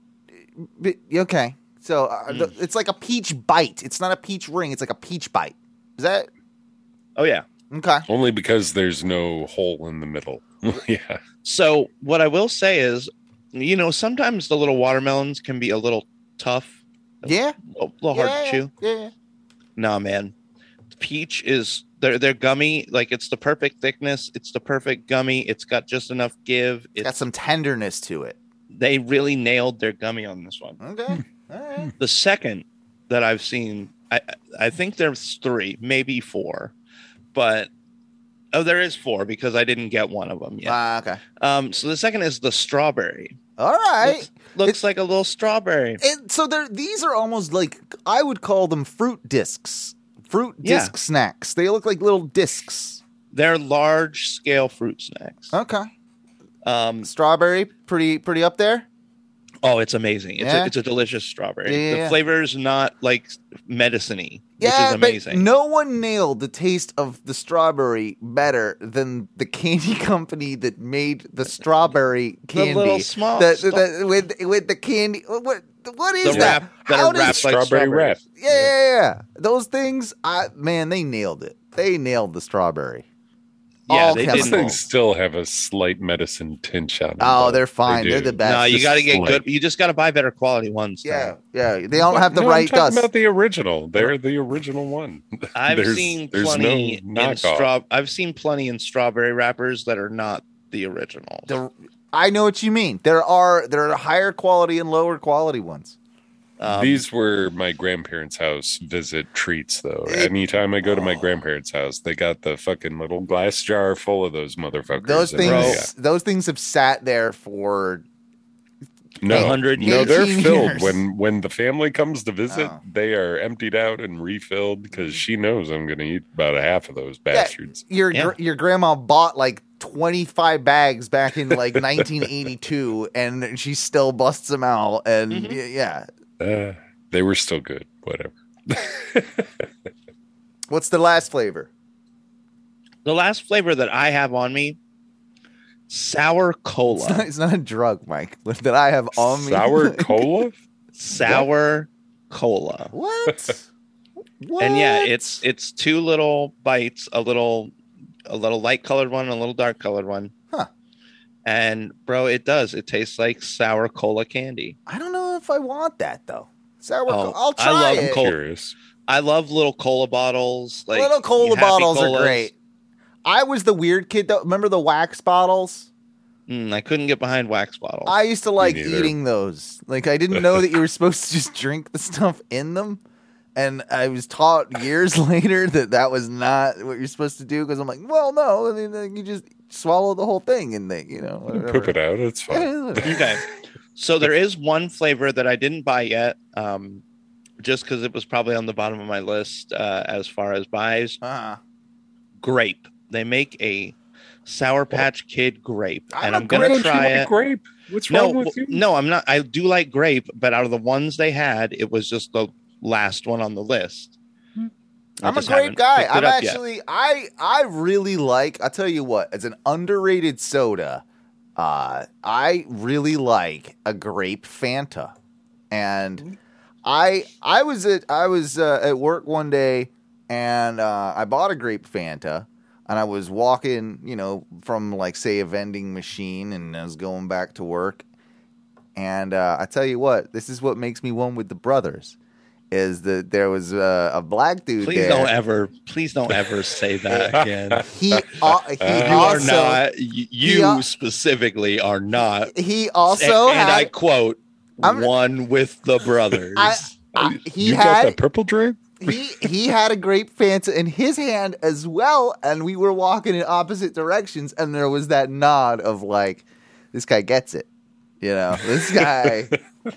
Okay. So it's like a peach bite. It's not a peach ring. It's like a peach bite. Is that? Oh, yeah. Okay. Only because there's no hole in the middle. Yeah. So what I will say is, sometimes the little watermelons can be a little tough. Yeah. A little hard to chew. Yeah. Nah, man. Peach is, they're gummy. Like, it's the perfect thickness. It's the perfect gummy. It's got just enough give. It's got some tenderness to it. They really nailed their gummy on this one. Okay. All right. The second that I've seen, I think there's 3, maybe 4, but there is 4 because I didn't get one of them yet. Okay. So the second is the strawberry. All right. Looks like a little strawberry. So these are almost like, I would call them fruit discs. Fruit disc snacks. They look like little discs. They're large scale fruit snacks. Okay. Strawberry, pretty up there. Oh, it's amazing. It's a delicious strawberry. The flavor is not like medicine-y, which is amazing. But no one nailed the taste of the strawberry better than the candy company that made the strawberry candy. The little small with the candy. What is that? How does strawberry wrap? Yeah. Those things, they nailed it. They nailed the strawberry. Yeah, those things still have a slight medicine tinge on them. Oh, they're fine. They're the best. No, you got to get good. You just got to buy better quality ones. Yeah. They don't have the right I'm talking dust. about the original. They're the original one. I've seen plenty I've seen plenty in strawberry wrappers that are not the original. I know what you mean. There are higher quality and lower quality ones. These were my grandparents' house visit treats, though. Anytime I go to my grandparents' house, they got the fucking little glass jar full of those motherfuckers. Those things have sat there for 100 years. No, they're filled. Years. When the family comes to visit, they are emptied out and refilled because she knows I'm going to eat about a half of those bastards. Your grandma bought like 25 bags back in like 1982, and she still busts them out. And they were still good. Whatever. What's the last flavor? The last flavor that I have on me, sour cola. It's not a drug, Mike. That I have on me. Sour cola? Sour cola. What? And yeah, it's 2 little bites, a little light colored one, and a little dark colored one. Huh. And bro, it tastes like sour cola candy. I don't know if I want that though. Sour cola. I'll try it. Curious. I love little cola bottles. Like little cola bottles are great. I was the weird kid though. Remember the wax bottles? I couldn't get behind wax bottles. I used to like eating those. Like I didn't know that you were supposed to just drink the stuff in them. And I was taught years later that was not what you're supposed to do, because I'm like, well, no, I mean, you just swallow the whole thing and they, whatever. Poop it out. It's fine. Okay. So there is one flavor that I didn't buy yet, just because it was probably on the bottom of my list as far as buys. Grape. They make a Sour Patch Kid grape, and I'm going to try it. Grape? What's wrong with you? No, I'm not. I do like grape, but out of the ones they had, it was just the last one on the list. I'm a grape guy. I'm actually, I really like, I'll tell you what, as an underrated soda, I really like a grape Fanta. And I was at work one day, and I bought a grape Fanta, and I was walking, from like, say, a vending machine, and I was going back to work. And I tell you what, this is what makes me one with the brothers. Is that there was a black dude please there. Please don't ever say that again. He specifically are not. He also and I quote, one with the brothers. He got that purple drink? He had a grape Fanta in his hand as well, and we were walking in opposite directions, and there was that nod of like, this guy gets it. This guy...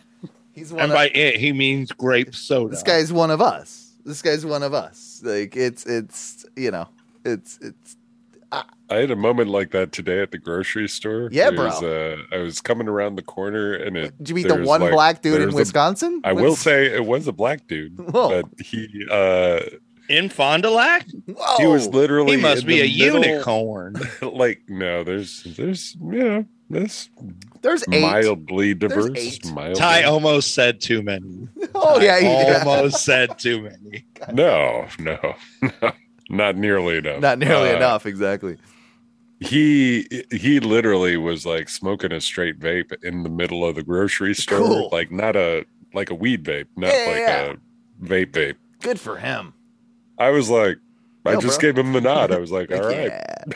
he means grape soda. This guy's one of us. Like it's I had a moment like that today at the grocery store. Yeah, bro. I was coming around the corner, and did you meet the one black dude in Wisconsin? I will say it was a black dude, but he in Fond du Lac. Whoa. He was literally. He must be a unicorn. Like no, there's this. There's 8. Mildly diverse. There's 8. Ty almost said too many. Oh yeah, he almost said too many. No, not nearly enough. Not nearly enough, exactly. He literally was like smoking a straight vape in the middle of the grocery store, cool. like a weed vape, not a vape. Good for him. I was like, I just gave him the nod. I was like, all right.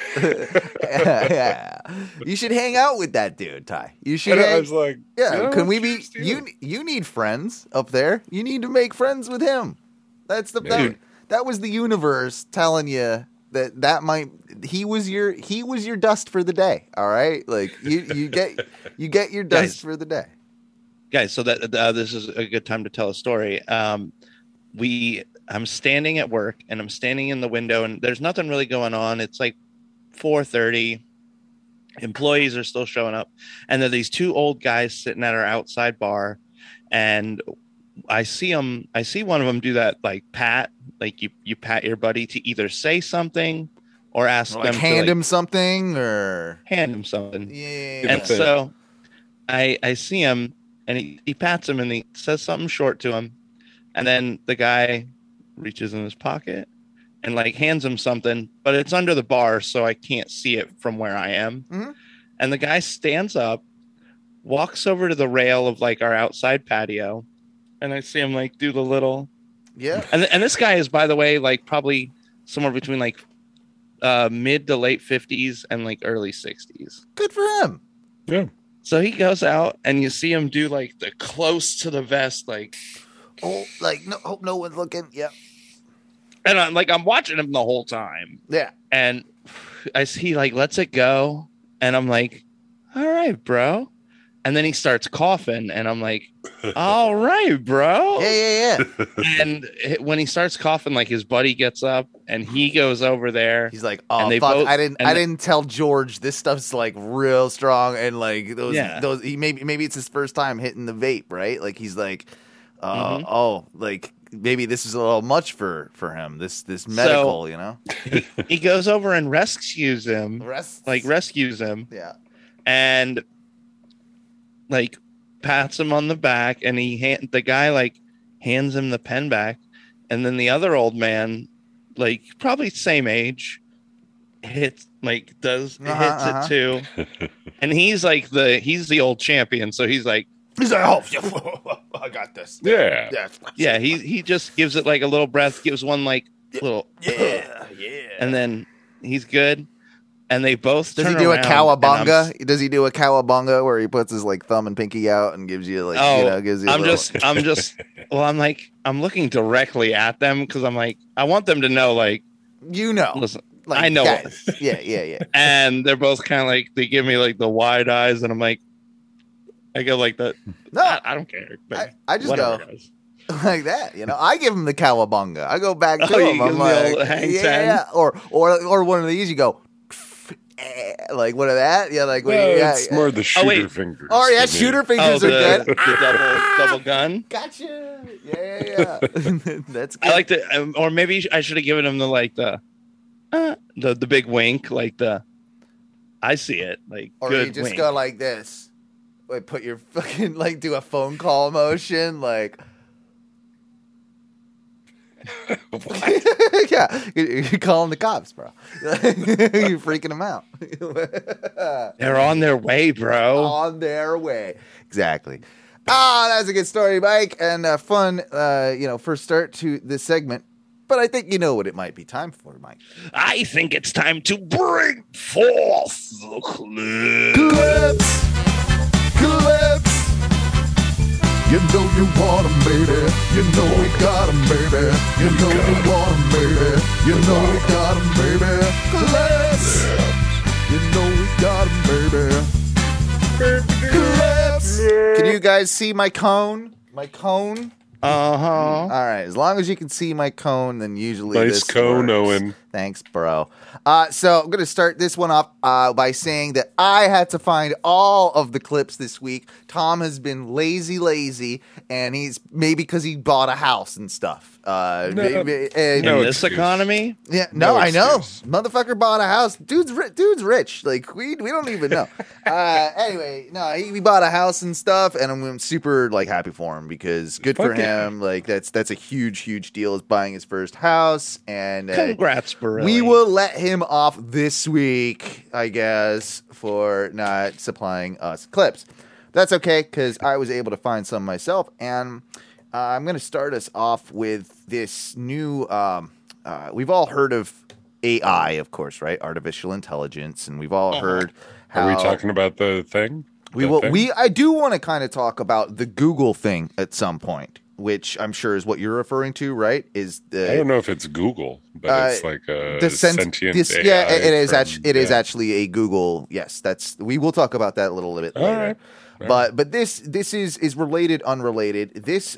Yeah. You should hang out with that dude, Ty. You should. I was like, can we be? You need friends up there. You need to make friends with him. That's that was the universe telling you he was your dust for the day. All right, like you get your dust for the day. Guys, so that this is a good time to tell a story. I'm standing at work, and I'm standing in the window, and there's nothing really going on. It's like 4:30. Employees are still showing up, and there are these 2 old guys sitting at our outside bar, and I see one of them do that, like pat, like you pat your buddy to either say something or ask them to hand him something or hand him something. Yeah. And so I see him, and he pats him, and he says something short to him, and then the guy reaches in his pocket and like hands him something, but it's under the bar, so I can't see it from where I am. Mm-hmm. And the guy stands up, walks over to the rail of like our outside patio, and I see him like do the little, And this guy is, by the way, like probably somewhere between like mid to late 50s and like early 60s. Good for him. Yeah. So he goes out, and you see him do like the close to the vest, like. Oh, like no, hope no one's looking. Yeah. And I'm watching him the whole time. Yeah. And I see he like lets it go, and I'm like, all right, bro. And then he starts coughing, and I'm like, all right, bro. Yeah. And when he starts coughing, like his buddy gets up, and he goes over there. He's like, oh fuck, I didn't tell George this stuff's like real strong, and like those maybe it's his first time hitting the vape, right? Like he's like, like maybe this is a little much for him. This medical, He goes over and rescues him. Rescues him. Yeah. And like pats him on the back, and the guy like hands him the pen back, and then the other old man, like probably same age, hits it too. And he's like he's the old champion, so he's like, oh, I got this. Yeah. He just gives it like a little breath, gives one like little, yeah, and then he's good. and they both Does he do a cowabunga? Does he do a cowabunga where he puts his like thumb and pinky out and gives you like gives you? I'm looking directly at them because I'm like, I want them to know, like, listen, like, I know, guys. yeah. And they're both kind of like, they give me like the wide eyes, and I'm like, I go like that. No, I don't care. I just go like that. I give him the cowabunga. I go back to him. I'm like, yeah. Or one of these. You go. Like one of that, it's more the shooter fingers. Oh yeah, shooter fingers are good. The double gun. Gotcha. Yeah. That's good. I like to, or maybe I should have given him the big wink, like I see it, like. Or good you just wink. go like this, like put your fucking like do a phone call motion, like. Yeah, you're calling the cops, bro. You're freaking them out. They're on their way, bro. On their way. Exactly. That's a good story, Mike, and fun, first start to this segment. But I think you know what it might be time for, Mike. I think it's time to bring forth the Clips. You know you want 'em, baby. You know we got 'em, baby. You know you want 'em, baby. You know we got 'em, baby. Clips. You know we got 'em, baby. Clips. Can you guys see my cone? Uh-huh. All right. As long as you can see my cone, then usually nice this cone, works. Owen. Thanks, bro. So I'm going to start this one off by saying that I had to find all of the clips this week. Tom has been lazy, and he's maybe because he bought a house and stuff. In this economy? Yeah, I know. Motherfucker bought a house. Dude's rich. Like we don't even know. Anyway, no, he bought a house and stuff, and I'm super like happy for him because good for him. Like that's a huge deal. Is buying his first house, and congrats, Borelli. We will let him off this week, I guess, for not supplying us clips. That's okay because I was able to find some myself, and I'm going to start us off with this new. We've all heard of AI, of course, right? Artificial intelligence, and we've all heard. Are we talking about the thing? I do want to kind of talk about the Google thing at some point, which I'm sure is what you're referring to, right? I don't know if it's Google, but it's like a sentient AI. Yeah, it is. It is actually a Google. Yes, we will talk about that a little bit later. Right. But this is related, unrelated. This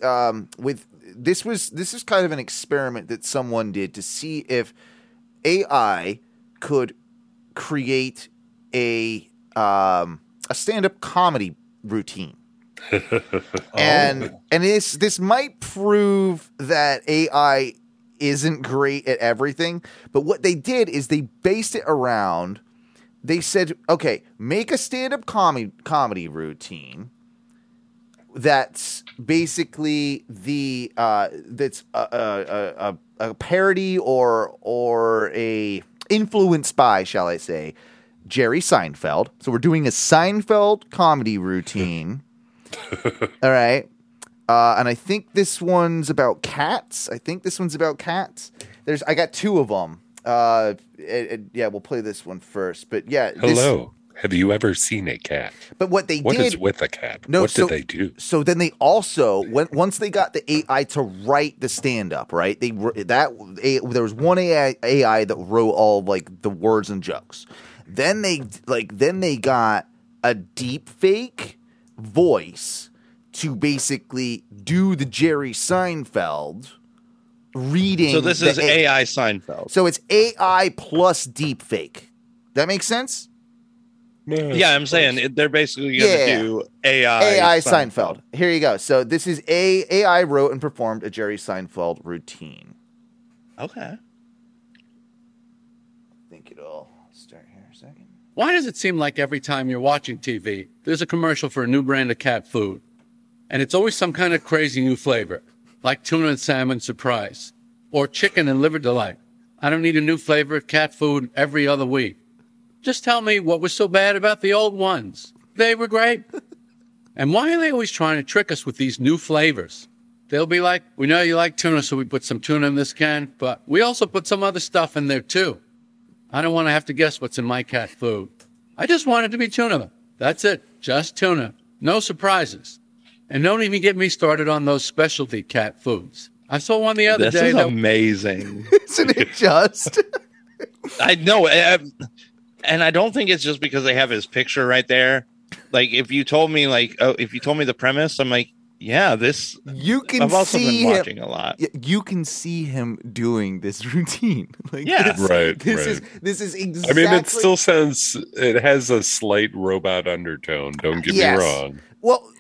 is kind of an experiment that someone did to see if AI could create a stand-up comedy routine. And this might prove that AI isn't great at everything, but what they did is they based it around. They said, okay, make a stand-up comedy routine that's basically that's a parody or a influenced by, shall I say, Jerry Seinfeld. So we're doing a Seinfeld comedy routine. All right. And I think this one's about cats. I got two of them. We'll play this one first. But yeah. Hello. Have you ever seen a cat? But what is with a cat? No, what did they do? So then they also once they got the AI to write the stand-up, right? There was one AI that wrote all like the words and jokes. Then they got a deep fake voice to basically do the Jerry Seinfeld reading. So this is AI Seinfeld. So it's AI plus deep fake. That makes sense? Yeah, I'm saying they're basically going to do AI Seinfeld. Here you go. So this is AI wrote and performed a Jerry Seinfeld routine. Okay. I think it'll start here a second. Why does it seem like every time you're watching TV, there's a commercial for a new brand of cat food? And it's always some kind of crazy new flavor, like tuna and salmon surprise, or chicken and liver delight. I don't need a new flavor of cat food every other week. Just tell me what was so bad about the old ones. They were great. And why are they always trying to trick us with these new flavors? They'll be like, we know you like tuna, so we put some tuna in this can, but we also put some other stuff in there too. I don't want to have to guess what's in my cat food. I just want it to be tuna. That's it. Just tuna. No surprises. And don't even get me started on those specialty cat foods. I saw one the other day. This is amazing. Isn't it just? I know. And I don't think it's just because they have his picture right there. Like, if you told me, the premise, I'm like, yeah, this. You can I've also see been him, watching a lot. You can see him doing this routine. Like, Yeah. This is exactly. I mean, it still sounds. It has a slight robot undertone. Don't get me wrong. Well,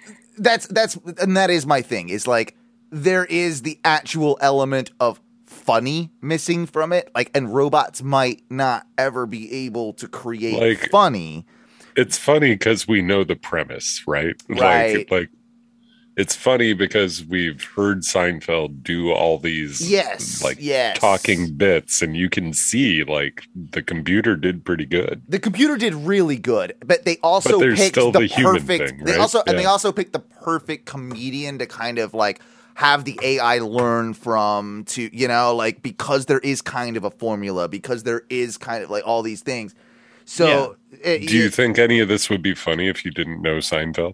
that is my thing. Is like there is the actual element of funny missing from it. Like, and robots might not ever be able to create funny. It's funny because we know the premise, right? Right. Like it's funny because we've heard Seinfeld do all these talking bits, and you can see like the computer did pretty good. The computer did really good, but they also picked the perfect thing, right? They also picked the perfect comedian to kind of like have the AI learn from, to, you know, like, because there is kind of a formula, because there is kind of like all these things. So do you think any of this would be funny if you didn't know Seinfeld?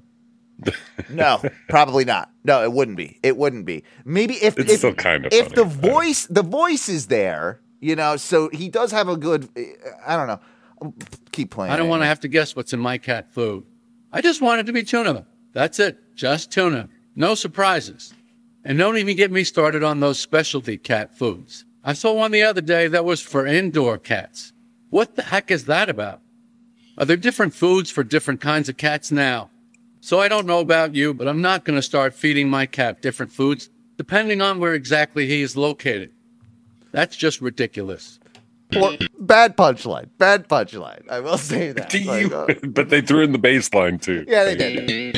No, probably not. No, it wouldn't be. It wouldn't be. Maybe if still kind of if funny, the voice is there, you know, so he does have a good. I don't know. Keep playing. I don't want to have to guess what's in my cat food. I just want it to be tuna. That's it. Just tuna. No surprises. And don't even get me started on those specialty cat foods. I saw one the other day that was for indoor cats. What the heck is that about? Are there different foods for different kinds of cats now? So I don't know about you, but I'm not going to start feeding my cat different foods depending on where exactly he is located. That's just ridiculous. Bad punchline. Bad punchline. I will say that. But they threw in the baseline too. Yeah, they did.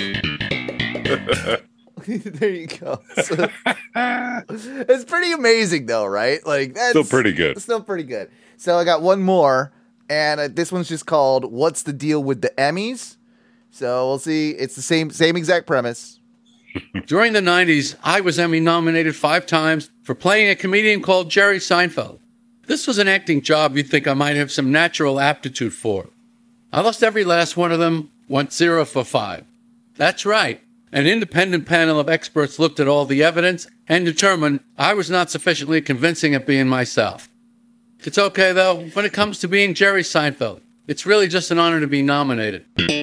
There you go. So, it's pretty amazing, though, right? Like, that's still pretty good. Still pretty good. So I got one more, and this one's just called "What's the Deal with the Emmys?" So we'll see. It's the same exact premise. During the 90s, I was Emmy nominated 5 times for playing a comedian called Jerry Seinfeld. This was an acting job you'd think I might have some natural aptitude for. I lost every last one of them, went 0 for 5. That's right. An independent panel of experts looked at all the evidence and determined I was not sufficiently convincing at being myself. It's okay, though. When it comes to being Jerry Seinfeld, it's really just an honor to be nominated.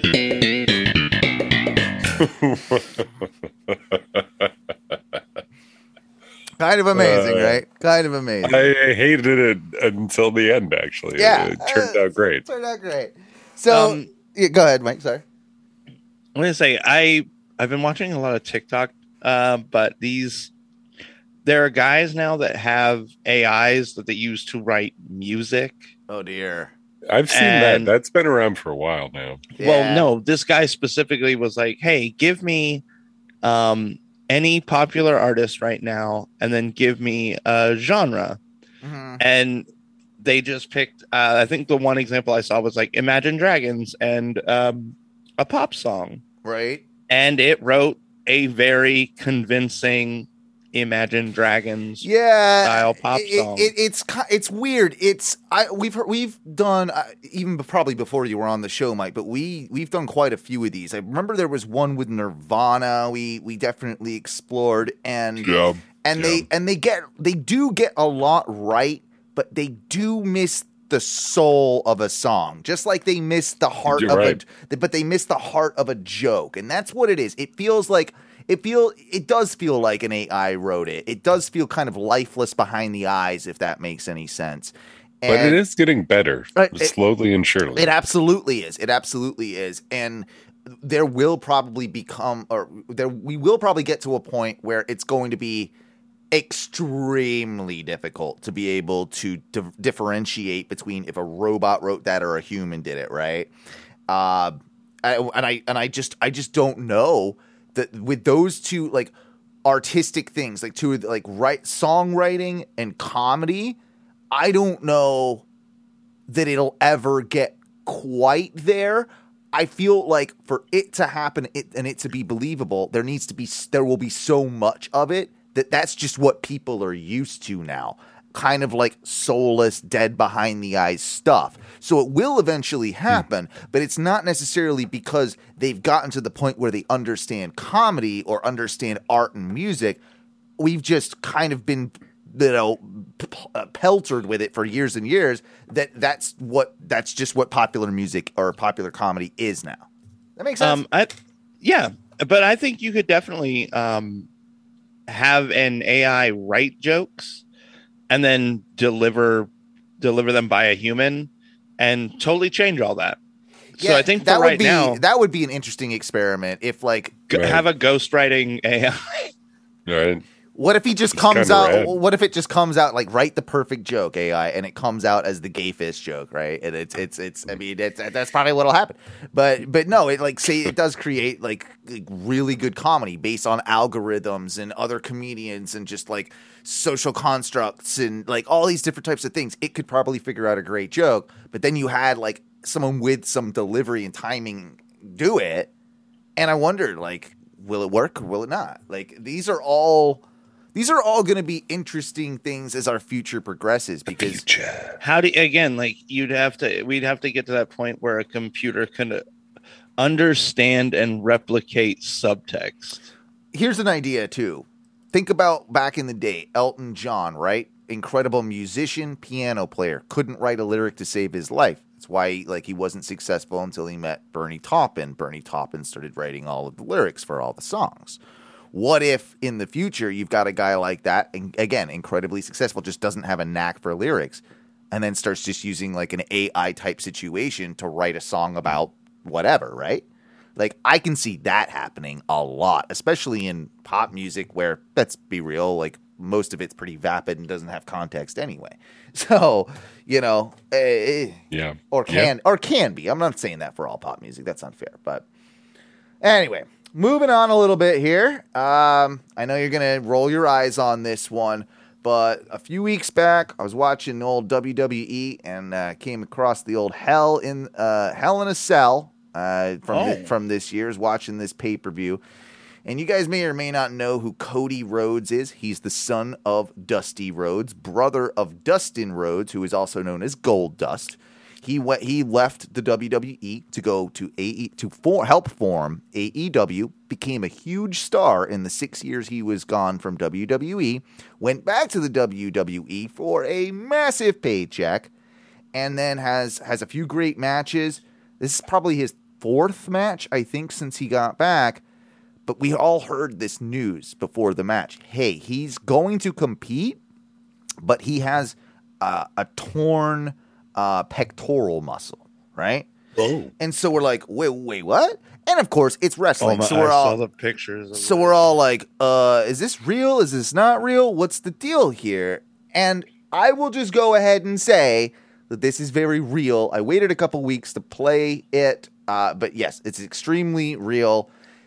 Kind of amazing, right? Kind of amazing. I hated it until the end, actually. Yeah. It turned out great. Turned out great. So, go ahead, Mike. Sorry. I'm going to say, I've been watching a lot of TikTok, but there are guys now that have AIs that they use to write music. Oh, dear. I've seen that. That's been around for a while now. Yeah. Well, no, this guy specifically was like, hey, give me any popular artist right now, and then give me a genre. Mm-hmm. And they just picked, I think the one example I saw was like Imagine Dragons and a pop song. Right. And it wrote a very convincing Imagine Dragons style pop song. It's weird. We've done even probably before you were on the show, Mike, but we've done quite a few of these. I remember there was one with Nirvana. We definitely explored, and they do get a lot right, but they do miss the soul of a song, just like they miss the heart but they miss the heart of a joke, and that's what it is. It does feel like an AI wrote it. It does feel kind of lifeless behind the eyes, if that makes any sense. And but it is getting better, slowly and surely. It absolutely is. It absolutely is. And we will probably get to a point where it's going to be extremely difficult to be able to differentiate between if a robot wrote that or a human did it, right? I just don't know that with those two like artistic things, like two like songwriting and comedy, I don't know that it'll ever get quite there. I feel like for it to happen and it to be believable, there will be so much of it that's just what people are used to now. kind of like soulless, dead behind the eyes stuff. So it will eventually happen, but it's not necessarily because they've gotten to the point where they understand comedy or understand art and music. We've just kind of been, peltered with it for years and years. That's just what popular music or popular comedy is now. That makes sense. But I think you could definitely have an AI write jokes and then deliver them by a human and totally change all that. Yeah, so I think that would now, that would be an interesting experiment if have a ghostwriting AI. Right. What if he just comes out? Rad. What if it just comes out like write the perfect joke AI, and it comes out as the gay fist joke, right? And it's. I mean, that's probably what'll happen. But no, it does create like really good comedy based on algorithms and other comedians and just like social constructs and like all these different types of things. It could probably figure out a great joke, but then you had like someone with some delivery and timing do it, and I wondered like, will it work or will it not? Like these are all going to be interesting things as our future progresses because we'd have to get to that point where a computer can understand and replicate subtext. Here's an idea too. Think about back in the day, Elton John, right? Incredible musician, piano player, couldn't write a lyric to save his life. That's why he wasn't successful until he met Bernie Taupin. Bernie Taupin started writing all of the lyrics for all the songs. What if in the future you've got a guy like that, and again, incredibly successful, just doesn't have a knack for lyrics, and then starts just using like an AI type situation to write a song about whatever, right? Like I can see that happening a lot, especially in pop music where, let's be real, like most of it's pretty vapid and doesn't have context anyway. So, or can be. I'm not saying that for all pop music. That's unfair. But anyway, moving on a little bit here. I know you're going to roll your eyes on this one, but a few weeks back, I was watching old WWE and came across the old Hell in a Cell from this year's, watching this pay-per-view. And you guys may or may not know who Cody Rhodes is. He's the son of Dusty Rhodes, brother of Dustin Rhodes, who is also known as Goldust. He left the WWE to go to help form AEW, became a huge star in the 6 years he was gone from WWE, went back to the WWE for a massive paycheck, and then has a few great matches. This is probably his 4th match, I think, since he got back. But we all heard this news before the match. Hey, he's going to compete, but he has a torn pectoral muscle, right? Oh. And so we're like, wait, what? And of course, it's wrestling. I saw the pictures. So we're all like, is this real? Is this not real? What's the deal here? And I will just go ahead and say that this is very real. I waited a couple weeks to play it, but yes, it's extremely real.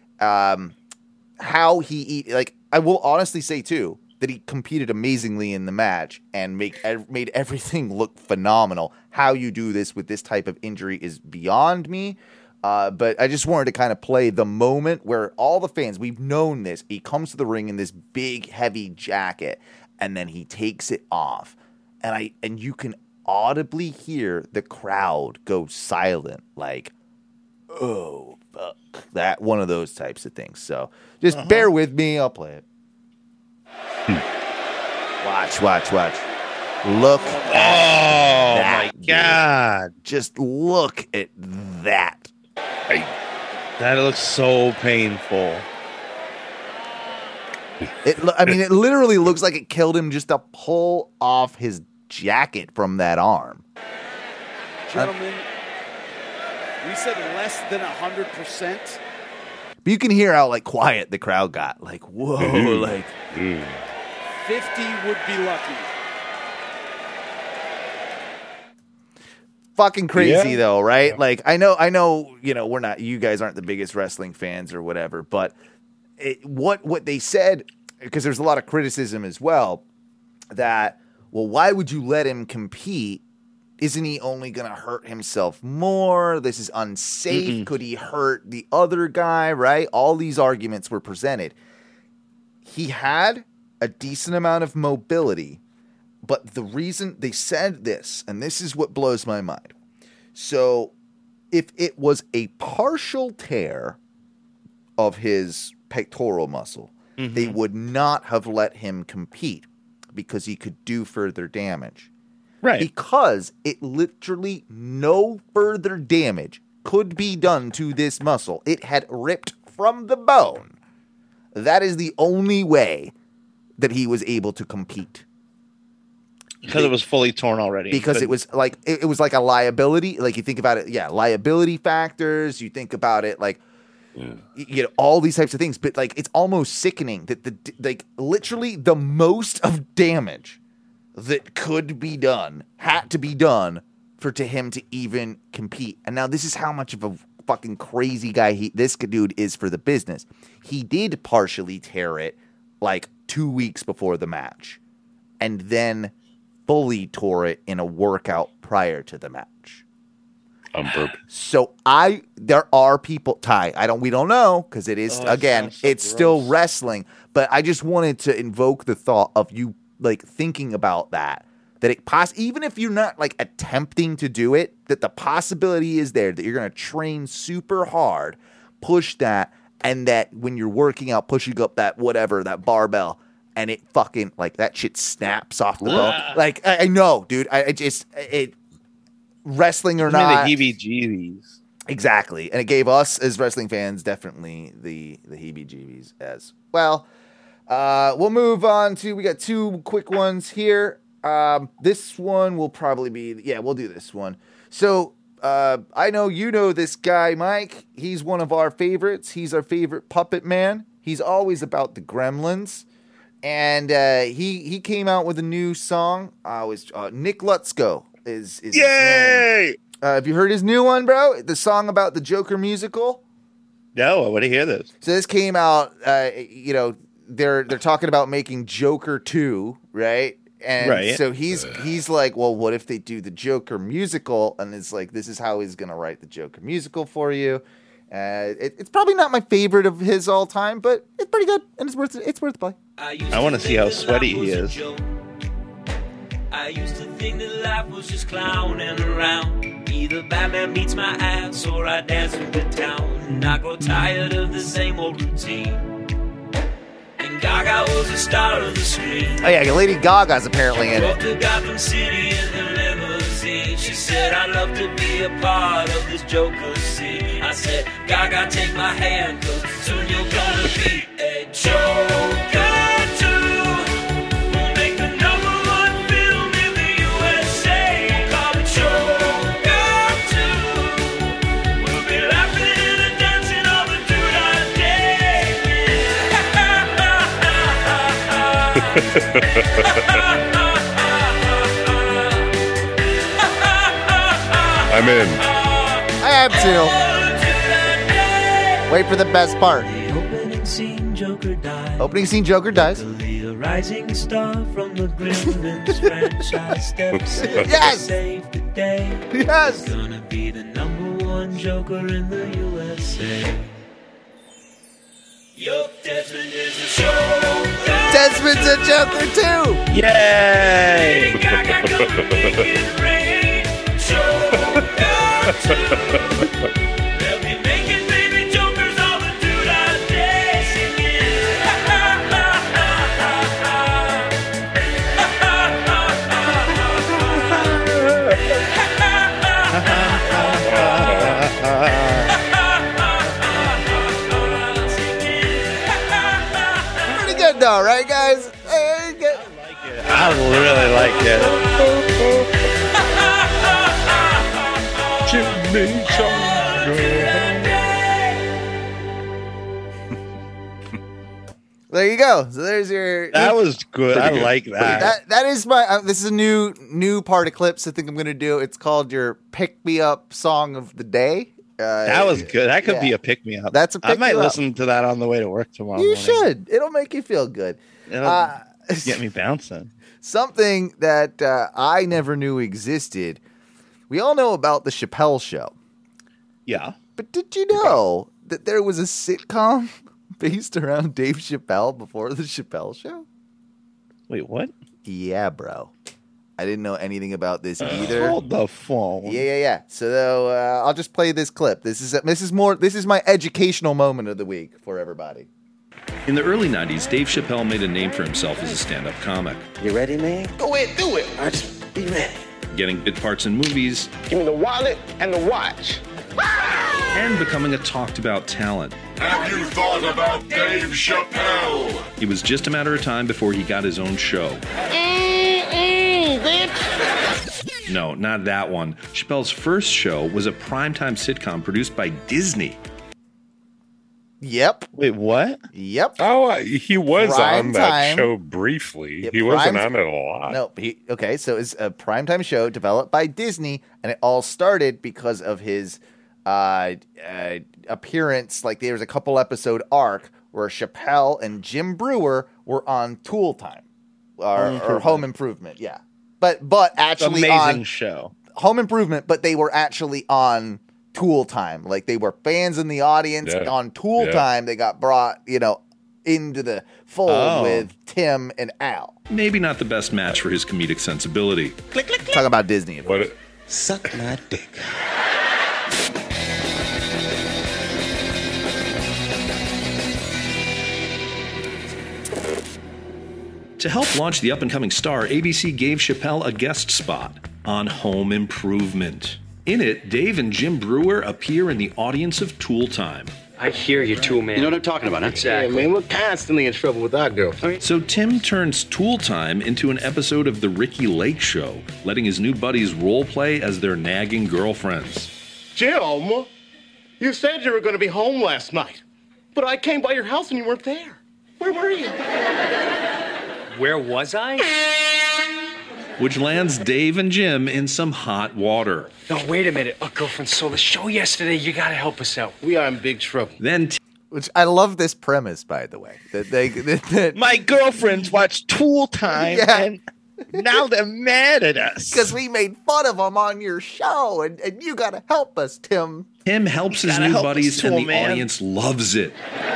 How he I will honestly say too that he competed amazingly in the match and made everything look phenomenal. How you do this with this type of injury is beyond me. But I just wanted to kind of play the moment where all the fans, we've known this. He comes to the ring in this big, heavy jacket, and then he takes it off, and you can audibly hear the crowd go silent, like, oh, fuck. That one of those types of things. So just bear with me. I'll play it. Watch. Look at that. My God. Just look at that. That looks so painful. It literally looks like it killed him just to pull off his jacket from that arm. Gentlemen, we said less than 100%. But you can hear how quiet the crowd got. Like, whoa, 50 would be lucky. Fucking crazy though, right? Yeah. I know, we're not, you guys aren't the biggest wrestling fans or whatever, but what they said, because there's a lot of criticism as well, that, well, why would you let him compete? Isn't he only going to hurt himself more? This is unsafe. Mm-mm. Could he hurt the other guy, right? All these arguments were presented. He had a decent amount of mobility, But the reason they said this, and this is what blows my mind. So if it was a partial tear of his pectoral muscle, they would not have let him compete because he could do further damage. Right. Because it literally no further damage could be done to this muscle. It had ripped from the bone. That is the only way that he was able to compete. Because it was fully torn already. Because it was like a liability. Like you think about it, liability factors. You think about it like all these types of things. But like it's almost sickening that literally the most of damage that could be done had to be done for him to even compete. And now this is how much of a fucking crazy guy this dude is for the business. He did partially tear it like 2 weeks before the match, and then fully tore it in a workout prior to the match. On purpose. So there are people, Ty, we don't know, because it is, again, it's still wrestling, but I just wanted to invoke the thought of you, like, thinking about that it even if you're not, like, attempting to do it, that the possibility is there that you're going to train super hard, push that, and that when you're working out, pushing up that barbell, and it fucking, like, that shit snaps off the bone. Like, I know, dude. Wrestling or not. The heebie-jeebies. Exactly. And it gave us, as wrestling fans, definitely the heebie-jeebies as well. We'll move on to, we got two quick ones here. This one will probably be, we'll do this one. So, I know you know this guy, Mike. He's one of our favorites. He's our favorite puppet man. He's always about the Gremlins. And he came out with a new song. Nick Lutsko is his name. Have you heard his new one, bro? The song about the Joker musical? No, I want to hear this. So this came out, they're talking about making Joker 2, right? And so he's like, well, what if they do the Joker musical? And it's like, this is how he's going to write the Joker musical for you. It's probably not my favorite of his all time, but it's pretty good, and it's worth the play. I want to see how sweaty he is. I used to think that life was just clowning around. Either Batman beats my ass or I dance with the town. And I grow tired of the same old routine. And Gaga was the star of the screen. Oh yeah, Lady Gaga's apparently in Walked it. to Gotham City in her limousine. She said, I'd love to be a part of this Joker scene. I said, Gaga, take my hand, cause soon you're gonna be a Joker. I'm in. I am too. Wait for the best part. Opening scene, Joker dies. Opening scene, Joker dies. The rising star from the Gremlins franchise steps in Yes! to save the day. Yes! He's gonna be the #1 Joker in the USA. Yo, Desmond is a Joker. Desmond's a Joker too. Yay! Gaga gonna make it rain. Joker 2. They'll be making baby Jokers all the dude out there singing. Ha ha ha ha ha ha ha. Pretty good though, right, guys? I really like it. Jimmy There you go. So there's your. That was good. I like that. That is my. This is a new part of clips. I think I'm going to do. It's called your pick me up song of the day. That was good. That could be a pick me up. That's a pick I might me up. listen to that on the way to work tomorrow. You morning. should. It'll make you feel good. Get me bouncing. Something that I never knew existed. We all know about the Chappelle Show. Yeah. But did you know that there was a sitcom based around Dave Chappelle before the Chappelle Show? Wait, what? Yeah, bro. I didn't know anything about this either. Hold the phone. Yeah. So I'll just play this clip. This is my educational moment of the week for everybody. In the early 90s, Dave Chappelle made a name for himself as a stand-up comic. You ready, man? Go ahead, do it. I just be ready. Getting bit parts in movies. Give me the wallet and the watch. And becoming a talked-about talent. Have you thought about Dave Chappelle? It was just a matter of time before he got his own show. Bitch. No, not that one. Chappelle's first show was a primetime sitcom produced by Disney. Yep. Wait, what? Yep. Oh, he was Prime on that time. show briefly. Yep, he wasn't on it a lot. No, okay, so it's a primetime show developed by Disney, and it all started because of his appearance. Like, there was a couple episode arc where Chappelle and Jim Brewer were on Tool Time, or Home Improvement, yeah. But actually amazing on show. Home Improvement, but they were actually on Tool Time. Like, they were fans in the audience on Tool Time. They got brought, into the fold with Tim and Al. Maybe not the best match for his comedic sensibility. Click, click, click. Talk about Disney. Suck my dick. To help launch the up-and-coming star, ABC gave Chappelle a guest spot on Home Improvement. In it, Dave and Jim Brewer appear in the audience of Tool Time. I hear you too, man. You know what I'm talking about, huh? Exactly. Yeah, man, we're constantly in trouble with our girlfriend. So Tim turns Tool Time into an episode of The Ricky Lake Show, letting his new buddies role play as their nagging girlfriends. Jim, you said you were going to be home last night, but I came by your house and you weren't there. Where were you? Where was I? Which lands Dave and Jim in some hot water. No, wait a minute. Oh, girlfriend saw the show yesterday. You gotta help us out. We are in big trouble. Then, which I love this premise, by the way. That my girlfriends watch Tool Time, and now they're mad at us because we made fun of them on your show, and you gotta help us, Tim. Tim helps his new buddies, and the audience loves it.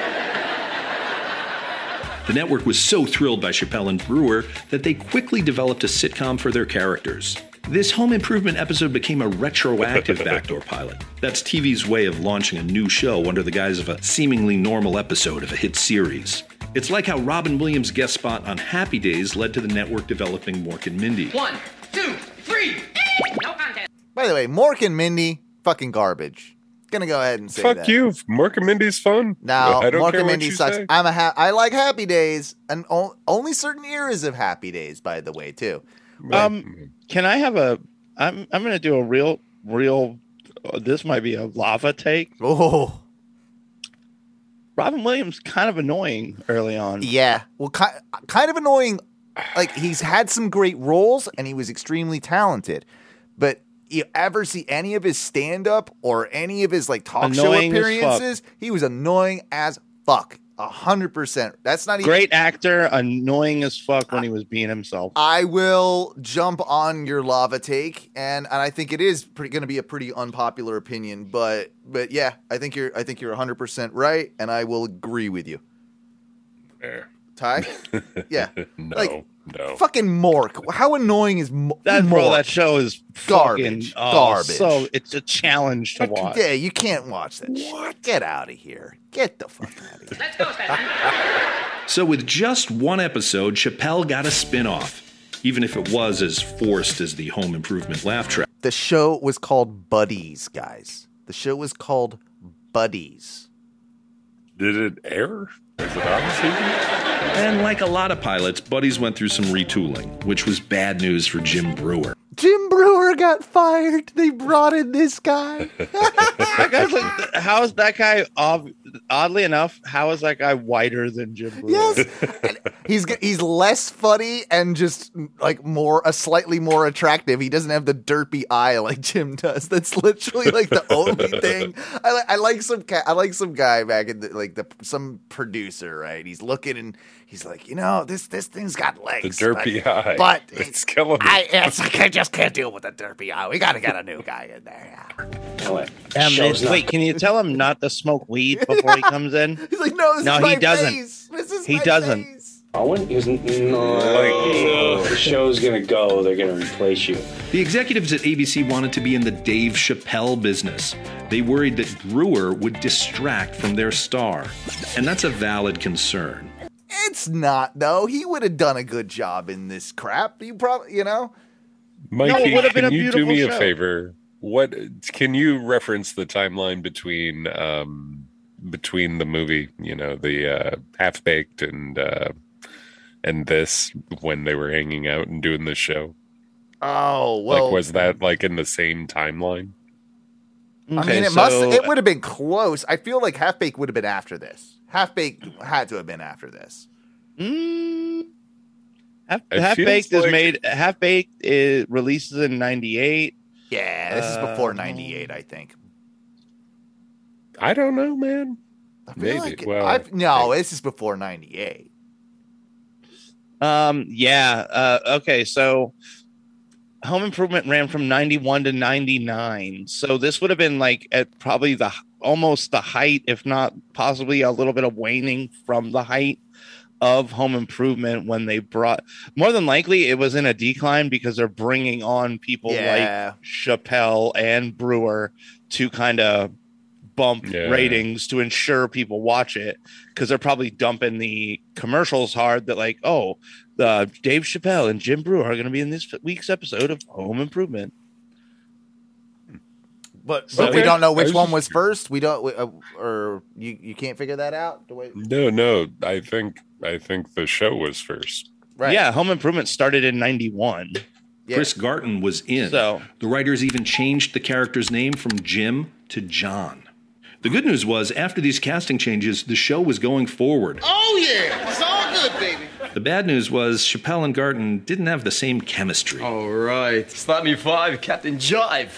The network was so thrilled by Chappelle and Brewer that they quickly developed a sitcom for their characters. This Home Improvement episode became a retroactive backdoor pilot. That's TV's way of launching a new show under the guise of a seemingly normal episode of a hit series. It's like how Robin Williams' guest spot on Happy Days led to the network developing Mork and Mindy. 1, 2, 3. No contest. By the way, Mork and Mindy, fucking garbage. Gonna go ahead and say that. Fuck you. Mork and Mindy's fun. No, I don't Mork care and what Mindy you sucks. say. I like Happy Days, and only certain eras of Happy Days, by the way, too. Can I have I'm going to do a real, this might be a lava take. Oh. Robin Williams, kind of annoying early on. Yeah. Well, kind of annoying. Like, he's had some great roles, and he was extremely talented. But you ever see any of his stand-up or any of his, like, talk show appearances? He was annoying as fuck. 100%. That's not even... Great actor, annoying as fuck when he was being himself. I will jump on your lava take, and I think it is going to be a pretty unpopular opinion, but yeah, I think you're 100% right, and I will agree with you. Fair. Ty? Yeah. No. Fucking Mork. How annoying is Mork? That show is garbage. Garbage. So it's a challenge to watch. Yeah, you can't watch that shit. Get out of here. Get the fuck out of here. Let's go, Stefan. So with just one episode, Chappelle got a spin-off, even if it was as forced as the Home Improvement laugh track. The show was called Buddies, guys. The show was called Buddies. Did it air? Is it on TV? And like a lot of pilots, Buddies went through some retooling, which was bad news for Jim Brewer. Jim Brewer got fired. They brought in this guy. How is that guy? Oddly enough, how is that guy whiter than Jim Brewer? Yes, he's less funny and just like slightly more attractive. He doesn't have the derpy eye like Jim does. That's literally like the only thing. I like some guy back in some producer, right? He's looking and he's like, this thing's got legs. The derpy eye. But it's killing me. I just can't deal with the derpy eye. We got to get a new guy in there. Yeah. Wait, can you tell him not to smoke weed before he comes in? He's like, no, this is my he doesn't. face. This is he my doesn't. face. Owen? He goes, no, the show's gonna go. They're gonna replace you. The executives at ABC wanted to be in the Dave Chappelle business. They worried that Brewer would distract from their star. And that's a valid concern. It's not, though. He would have done a good job in this crap. You probably, Mikey, it would have been can a you do beautiful me show. a favor? What can you reference the timeline between the movie, the Half Baked and this, when they were hanging out and doing this show? Oh, well. Like, was that like in the same timeline? I mean, it would have been close. I feel like Half Baked would have been after this. Half Baked had to have been after this. Half Baked is made. Half Baked releases in '98. Yeah, this is before '98, I think. I don't know, man. Maybe. This is before '98. Okay, so Home Improvement ran from 91 to 99. So this would have been like at probably almost the height, if not possibly a little bit of waning from the height of Home Improvement when they brought, more than likely it was in a decline because they're bringing on people like Chappelle and Brewer to kind of bump ratings to ensure people watch it, because they're probably dumping the commercials hard that like, Dave Chappelle and Jim Brewer are going to be in this week's episode of Home Improvement. But we don't know which one was first. We don't, or you can't figure that out. No. I think the show was first. Right. Yeah, Home Improvement started in 91. Yeah. Chris Garton was in. So the writers even changed the character's name from Jim to John. The good news was, after these casting changes, the show was going forward. Oh, yeah. It's all good, baby. The bad news was Chappelle and Garton didn't have the same chemistry. All right. Slap me 5, Captain Jive.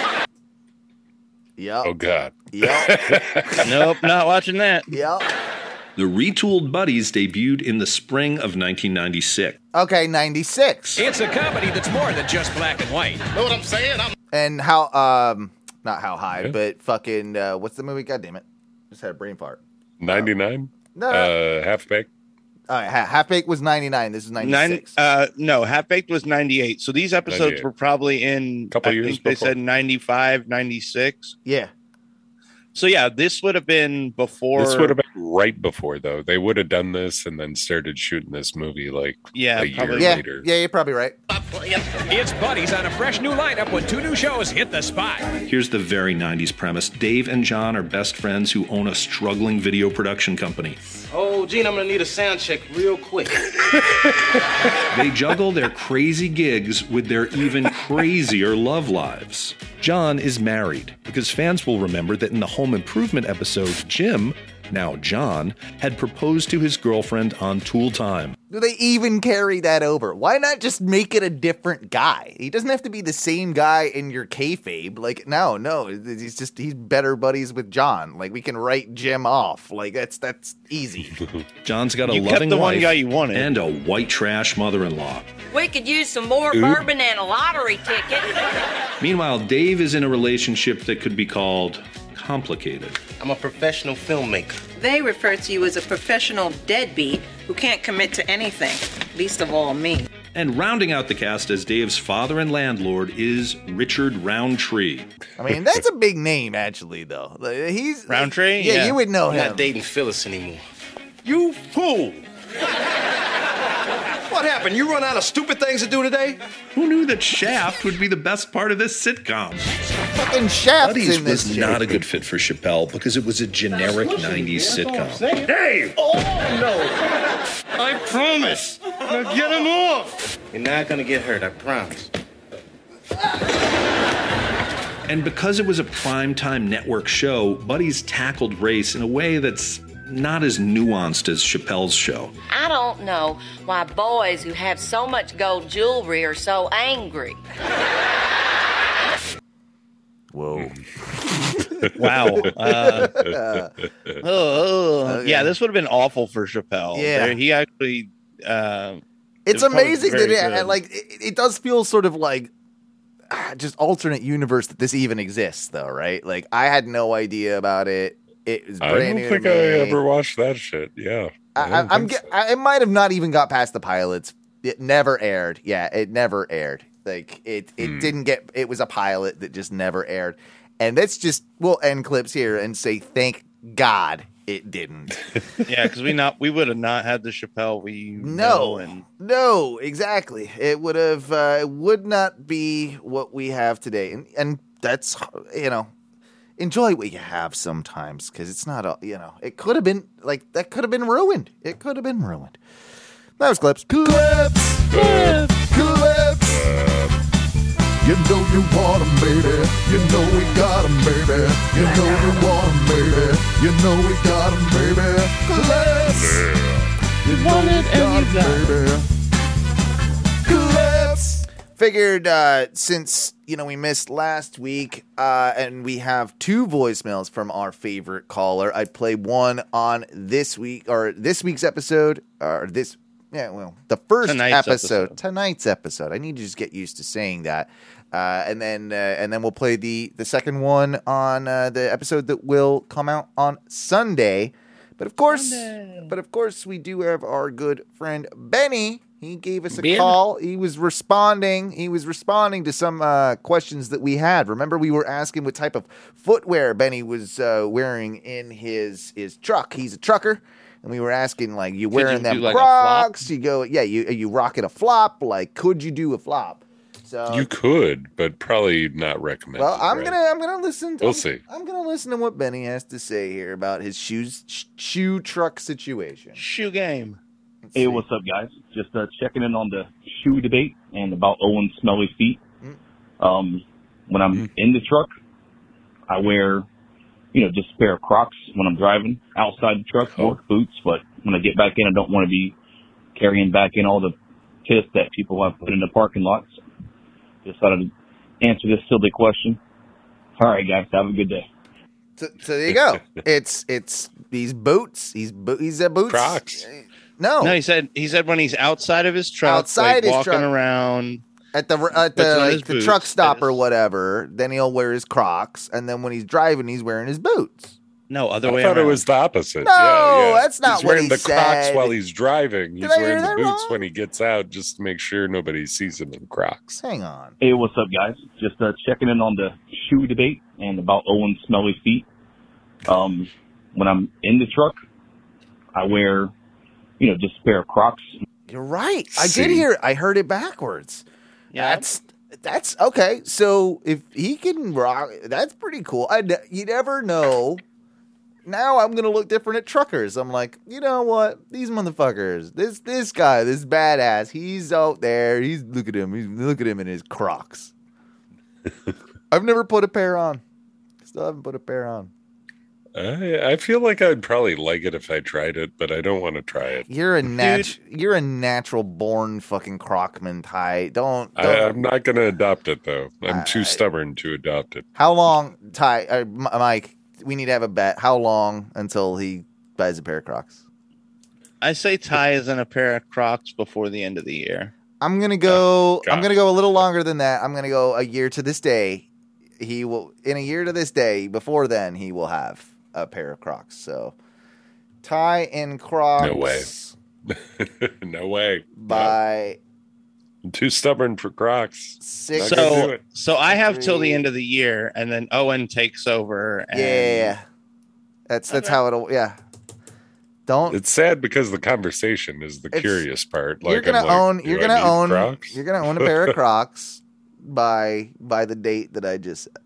Yep. Oh, God. Yep. Nope, not watching that. Yep. The Retooled Buddies debuted in the spring of 1996. Okay, 96. It's a comedy that's more than just black and white. Know what I'm saying? And how, not How High, but fucking, what's the movie? God damn it. Just had a brain fart. 99? No. Half Baked? All right, Half Baked was 99. This is 96. No, Half Baked was 98. So these episodes 98. were probably in, Couple years they before. said 95, 96. Yeah. So yeah, this would have been before. This would have been right before, though. They would have done this and then started shooting this movie a year later. Yeah, you're probably right. It's Buddies on a fresh new lineup when 2 new shows hit the spot. Here's the very 90s premise. Dave and John are best friends who own a struggling video production company. Oh, Gene, I'm gonna need a sound check real quick. They juggle their crazy gigs with their even crazier love lives. John is married, because fans will remember that in the Home Improvement episode, Jim, now John, had proposed to his girlfriend on Tool Time. Do they even carry that over? Why not just make it a different guy? He doesn't have to be the same guy in your kayfabe. Like, no, he's better buddies with John. Like, we can write Jim off. Like, that's easy. John's got a You kept loving the one wife guy you wanted. and a white trash mother-in-law. We could use some more bourbon and a lottery ticket. Meanwhile, Dave is in a relationship that could be called complicated. I'm a professional filmmaker. They refer to you as a professional deadbeat who can't commit to anything, least of all me. And rounding out the cast as Dave's father and landlord is Richard Roundtree. I mean, that's a big name, actually, though. He's Roundtree? Yeah, you would know I'm him. not dating Phyllis anymore. You fool! What happened? You run out of stupid things to do today? Who knew that Shaft would be the best part of this sitcom? Fucking Shaft's Buddies in this was shit. not a good fit for Chappelle because it was a generic 90s sitcom. Dave! Oh, no. I promise. Now get him off. You're not gonna get hurt, I promise. And because it was a primetime network show, Buddies tackled race in a way that's not as nuanced as Chappelle's show. I don't know why boys who have so much gold jewelry are so angry. Whoa. Wow. Yeah, this would have been awful for Chappelle. Yeah. He actually. It's it was amazing that very it, good. like it does feel sort of like just alternate universe that this even exists, though, right? Like I had no idea about it. It was I brand don't new. think to I me. ever watched that shit. Yeah. It might have not even got past the pilots. It never aired. Yeah, it never aired. Like it didn't get. It was a pilot that just never aired. And we'll end clips here and say thank God it didn't. Yeah, because we would have not had the Chappelle No, exactly. It would have. It would not be what we have today. And that's enjoy what you have sometimes, because it's not it could have been that could have been ruined. It could have been ruined. That was clips. You know you want 'em, baby. You know we got 'em, baby. You know you want 'em, baby. You know we got 'em, baby. Clips. You know we got 'em, baby. Clips. Figured since we missed last week and we have 2 voicemails from our favorite caller, I'd play one on this week's episode, or the first tonight's episode. I need to just get used to saying that, and then we'll play the second one on the episode that will come out on Sunday. But of course, we do have our good friend Benny. He gave us a call. He was responding to some questions that we had. Remember, we were asking what type of footwear Benny was wearing in his truck. He's a trucker. And we were asking, like, you wearing them Crocs? You go, yeah. You rocking a flop? Like, could you do a flop? So you could, but probably not recommended. Well, I'm gonna listen. We'll see. I'm gonna listen to what Benny has to say here about his shoe truck situation. Shoe game. Hey, what's up, guys? Just checking in on the shoe debate and about Owen's smelly feet. When I'm in the truck, I wear, just a pair of Crocs when I'm driving outside the truck, work boots. But when I get back in, I don't want to be carrying back in all the piss that people have put in the parking lots. Just thought I'd answer this silly question. All right, guys, have a good day. So there you go. It's these boots. He's boots. Crocs. No, he said when he's outside of his truck, walking around at the truck stop or whatever. Then he'll wear his Crocs, and then when he's driving, he's wearing his boots. No, other way around. I thought it was the opposite. No, that's not he's wearing what he the Crocs while he's driving. He's wearing the boots wrong? when he gets out, just to make sure nobody sees him in Crocs. Hang on. Hey, what's up, guys? Just checking in on the shoe debate and about Owen's smelly feet. When I'm in the truck, I wear, just a pair of Crocs. You're right. I heard it backwards. Yeah. That's okay. So if he can rock, that's pretty cool. You never know. Now I'm going to look different at truckers. I'm like, you know what? These motherfuckers, this guy, this badass, he's out there. Look at him in his Crocs. I've never put a pair on. Still haven't put a pair on. I feel like I'd probably like it if I tried it, but I don't want to try it. You're a natural born fucking Crocman, Ty. I'm not going to adopt it though. I'm too stubborn to adopt it. How long, Ty? Mike, we need to have a bet. How long until he buys a pair of Crocs? I say Ty is in a pair of Crocs before the end of the year. I'm gonna go. I'm gonna go a little longer than that. I'm gonna go a year to this day. He will, in a year to this day. Before then, he will have a pair of Crocs. So, Ty and Crocs. No way. No way. I'm too stubborn for Crocs. So I have till the end of the year, and then Owen takes over. And... Yeah. That's how it'll. Yeah. It's sad because the conversation is the curious part. You're gonna own a pair of Crocs by the date that I just said.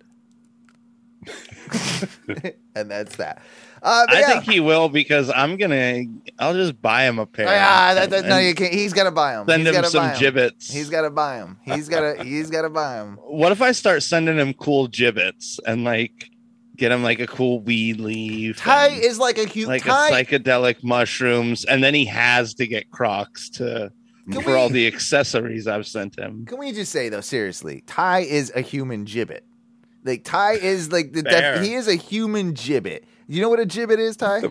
And that's that. I think he will, because I'll just buy him a pair. No, you can't. He's got to buy them. Send him some gibbets. He's got to buy them. He's got to buy them. What if I start sending him cool gibbets and get him a cool weed leaf? Ty is like a psychedelic mushrooms, and then he has to get Crocs for all the accessories I've sent him. Can we just say though, seriously, Ty is a human gibbet. Ty is he is a human gibbet. You know what a gibbet is, Ty?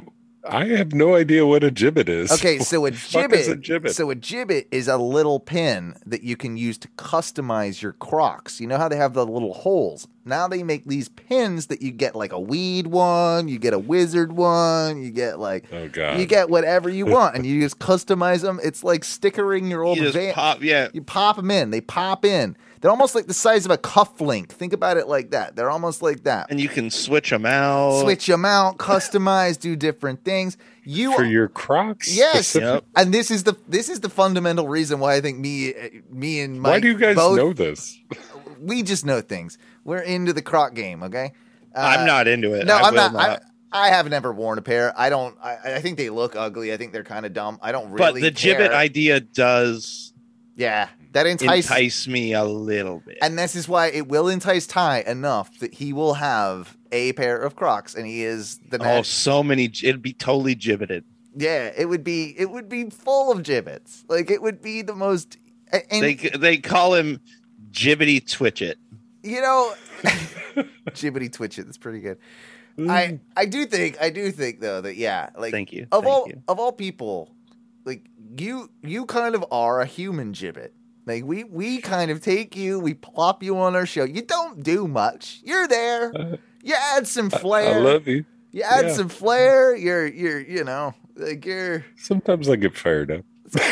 I have no idea what a gibbet is. Okay, so a Fuck is a gibbet. gibbet? So a gibbet is a little pin that you can use to customize your Crocs. You know how they have the little holes? Now they make these pins that you get like a weed one, you get a wizard one, you get like you get whatever you want, and you just customize them. It's like stickering your old You just van. pop, yeah. You pop them in. They pop in. They're almost like the size of a cufflink. Think about it like that. They're almost like that. And you can switch them out. Switch them out, customize, do different things. For your Crocs? Yes. Yep. And this is the fundamental reason why I think me and Mike Why do you guys both, know this? We just know things. We're into the Croc game, okay? I'm not into it. No, I I'm will not. I have never worn a pair. I think they look ugly. I think they're kind of dumb. I don't really But the care. gibbet idea does that entice me a little bit. And this is why it will entice Ty enough that he will have a pair of Crocs, and he is the so many. It'd be totally gibbeted. Yeah, it would be full of gibbets. Like it would be the most. And, they call him Gibbety Twitchit. You know, Gibbety Twitchit. That's pretty good. I do think though that like thank you. Of all people, like you kind of are a human gibbet. Like we kind of take you, we plop you on our show. You don't do much. You're there. You add some flair. I love you. You add some flair. You're you know, like you're. Sometimes I get fired up.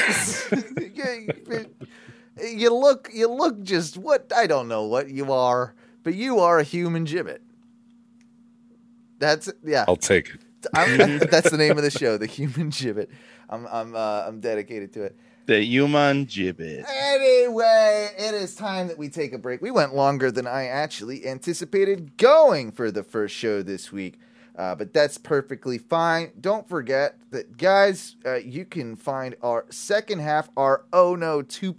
You look just what I don't know what you are, but you are a human gibbet. That's I'll take it. That's the name of the show, The Human Gibbet. I'm dedicated to it. The human gibbet. Anyway, it is time that we take a break. We went longer than I actually anticipated going for the first show this week, but that's perfectly fine. Don't forget that, guys, you can find our second half, our Oh No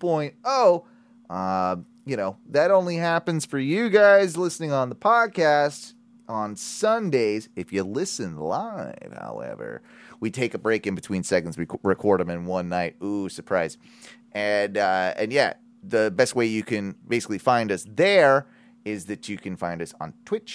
2.0. You know, that only happens for you guys listening on the podcast on Sundays. If you listen live, however, we take a break in between segments. We record them in one night. Ooh, surprise. And yeah, the best way you can basically find us there is that you can find us on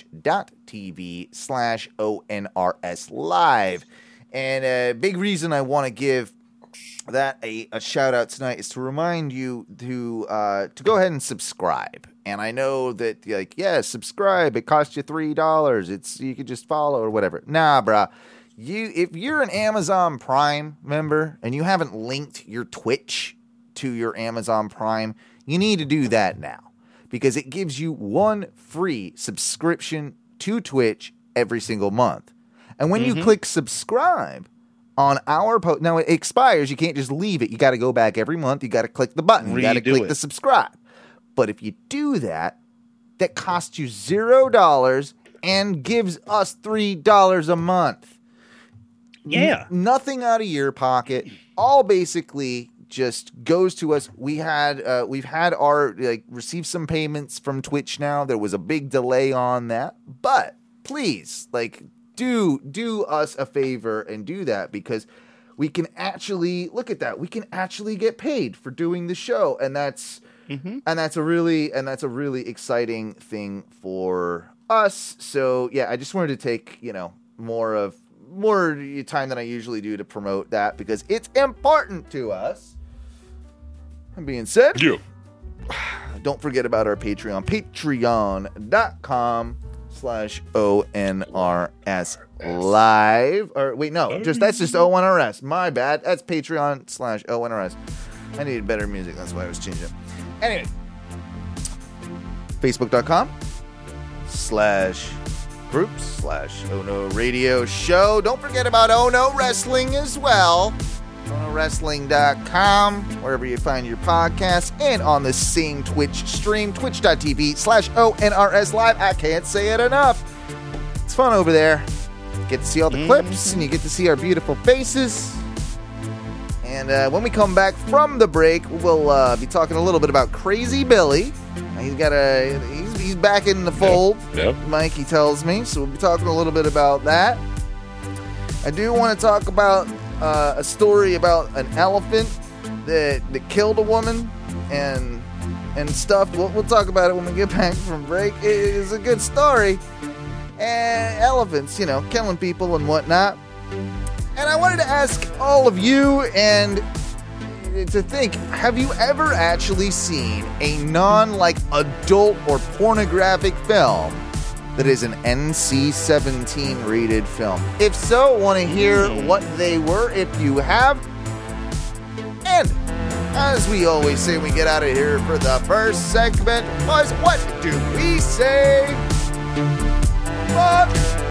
twitch.tv/ONRS live. And a big reason I want to give that a shout out tonight is to remind you to go ahead and subscribe. And I know that, like, yeah, subscribe. It costs you $3. You could just follow or whatever. Nah, brah. If you're an Amazon Prime member and you haven't linked your Twitch to your Amazon Prime, you need to do that now, because it gives you one free subscription to Twitch every single month. And when you click subscribe on our post, now it expires. You can't just leave it. You got to go back every month. You got to click the button. You got to click the subscribe. But if you do that, that costs you $0 and gives us $3 a month. Yeah. Nothing out of your pocket. All basically just goes to us. We've had our received some payments from Twitch now. There was a big delay on that. But please, do us a favor and do that, because we can actually look at that. We can actually get paid for doing the show, and that's a really exciting thing for us. So yeah, I just wanted to take more time than I usually do to promote that, because it's important to us. That being said, don't forget about our Patreon, patreon.com/ONRS live. Or wait, no, that's just ONRS. My bad. That's Patreon/ONRS. I needed better music. That's why I was changing it. Anyway, Facebook.com/groups/Oh No Radio Show. Don't forget about Oh No Wrestling as well. OhNoWrestling.com, wherever you find your podcasts, and on the same Twitch stream, twitch.tv/ONRS live. I can't say it enough. It's fun over there. You get to see all the clips, and you get to see our beautiful faces. And when we come back from the break, we'll be talking a little bit about Crazy Billy. He's back in the fold. Yep. Mikey tells me, so we'll be talking a little bit about that. I do want to talk about a story about an elephant that killed a woman and stuff. We'll talk about it when we get back from break. It is a good story. And elephants, killing people and whatnot. And I wanted to ask all of you and to think, have you ever actually seen a adult or pornographic film that is an NC-17 rated film? If so, want to hear what they were if you have. And as we always say when we get out of here for the first segment, was what do we say? Fuck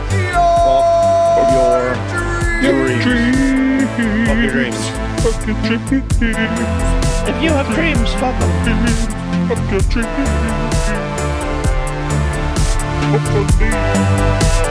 your dreams. Fuck your dreams. Fuck your dreams. If you have dreams, fuck them. Fuck your dreams. Fuck your dreams.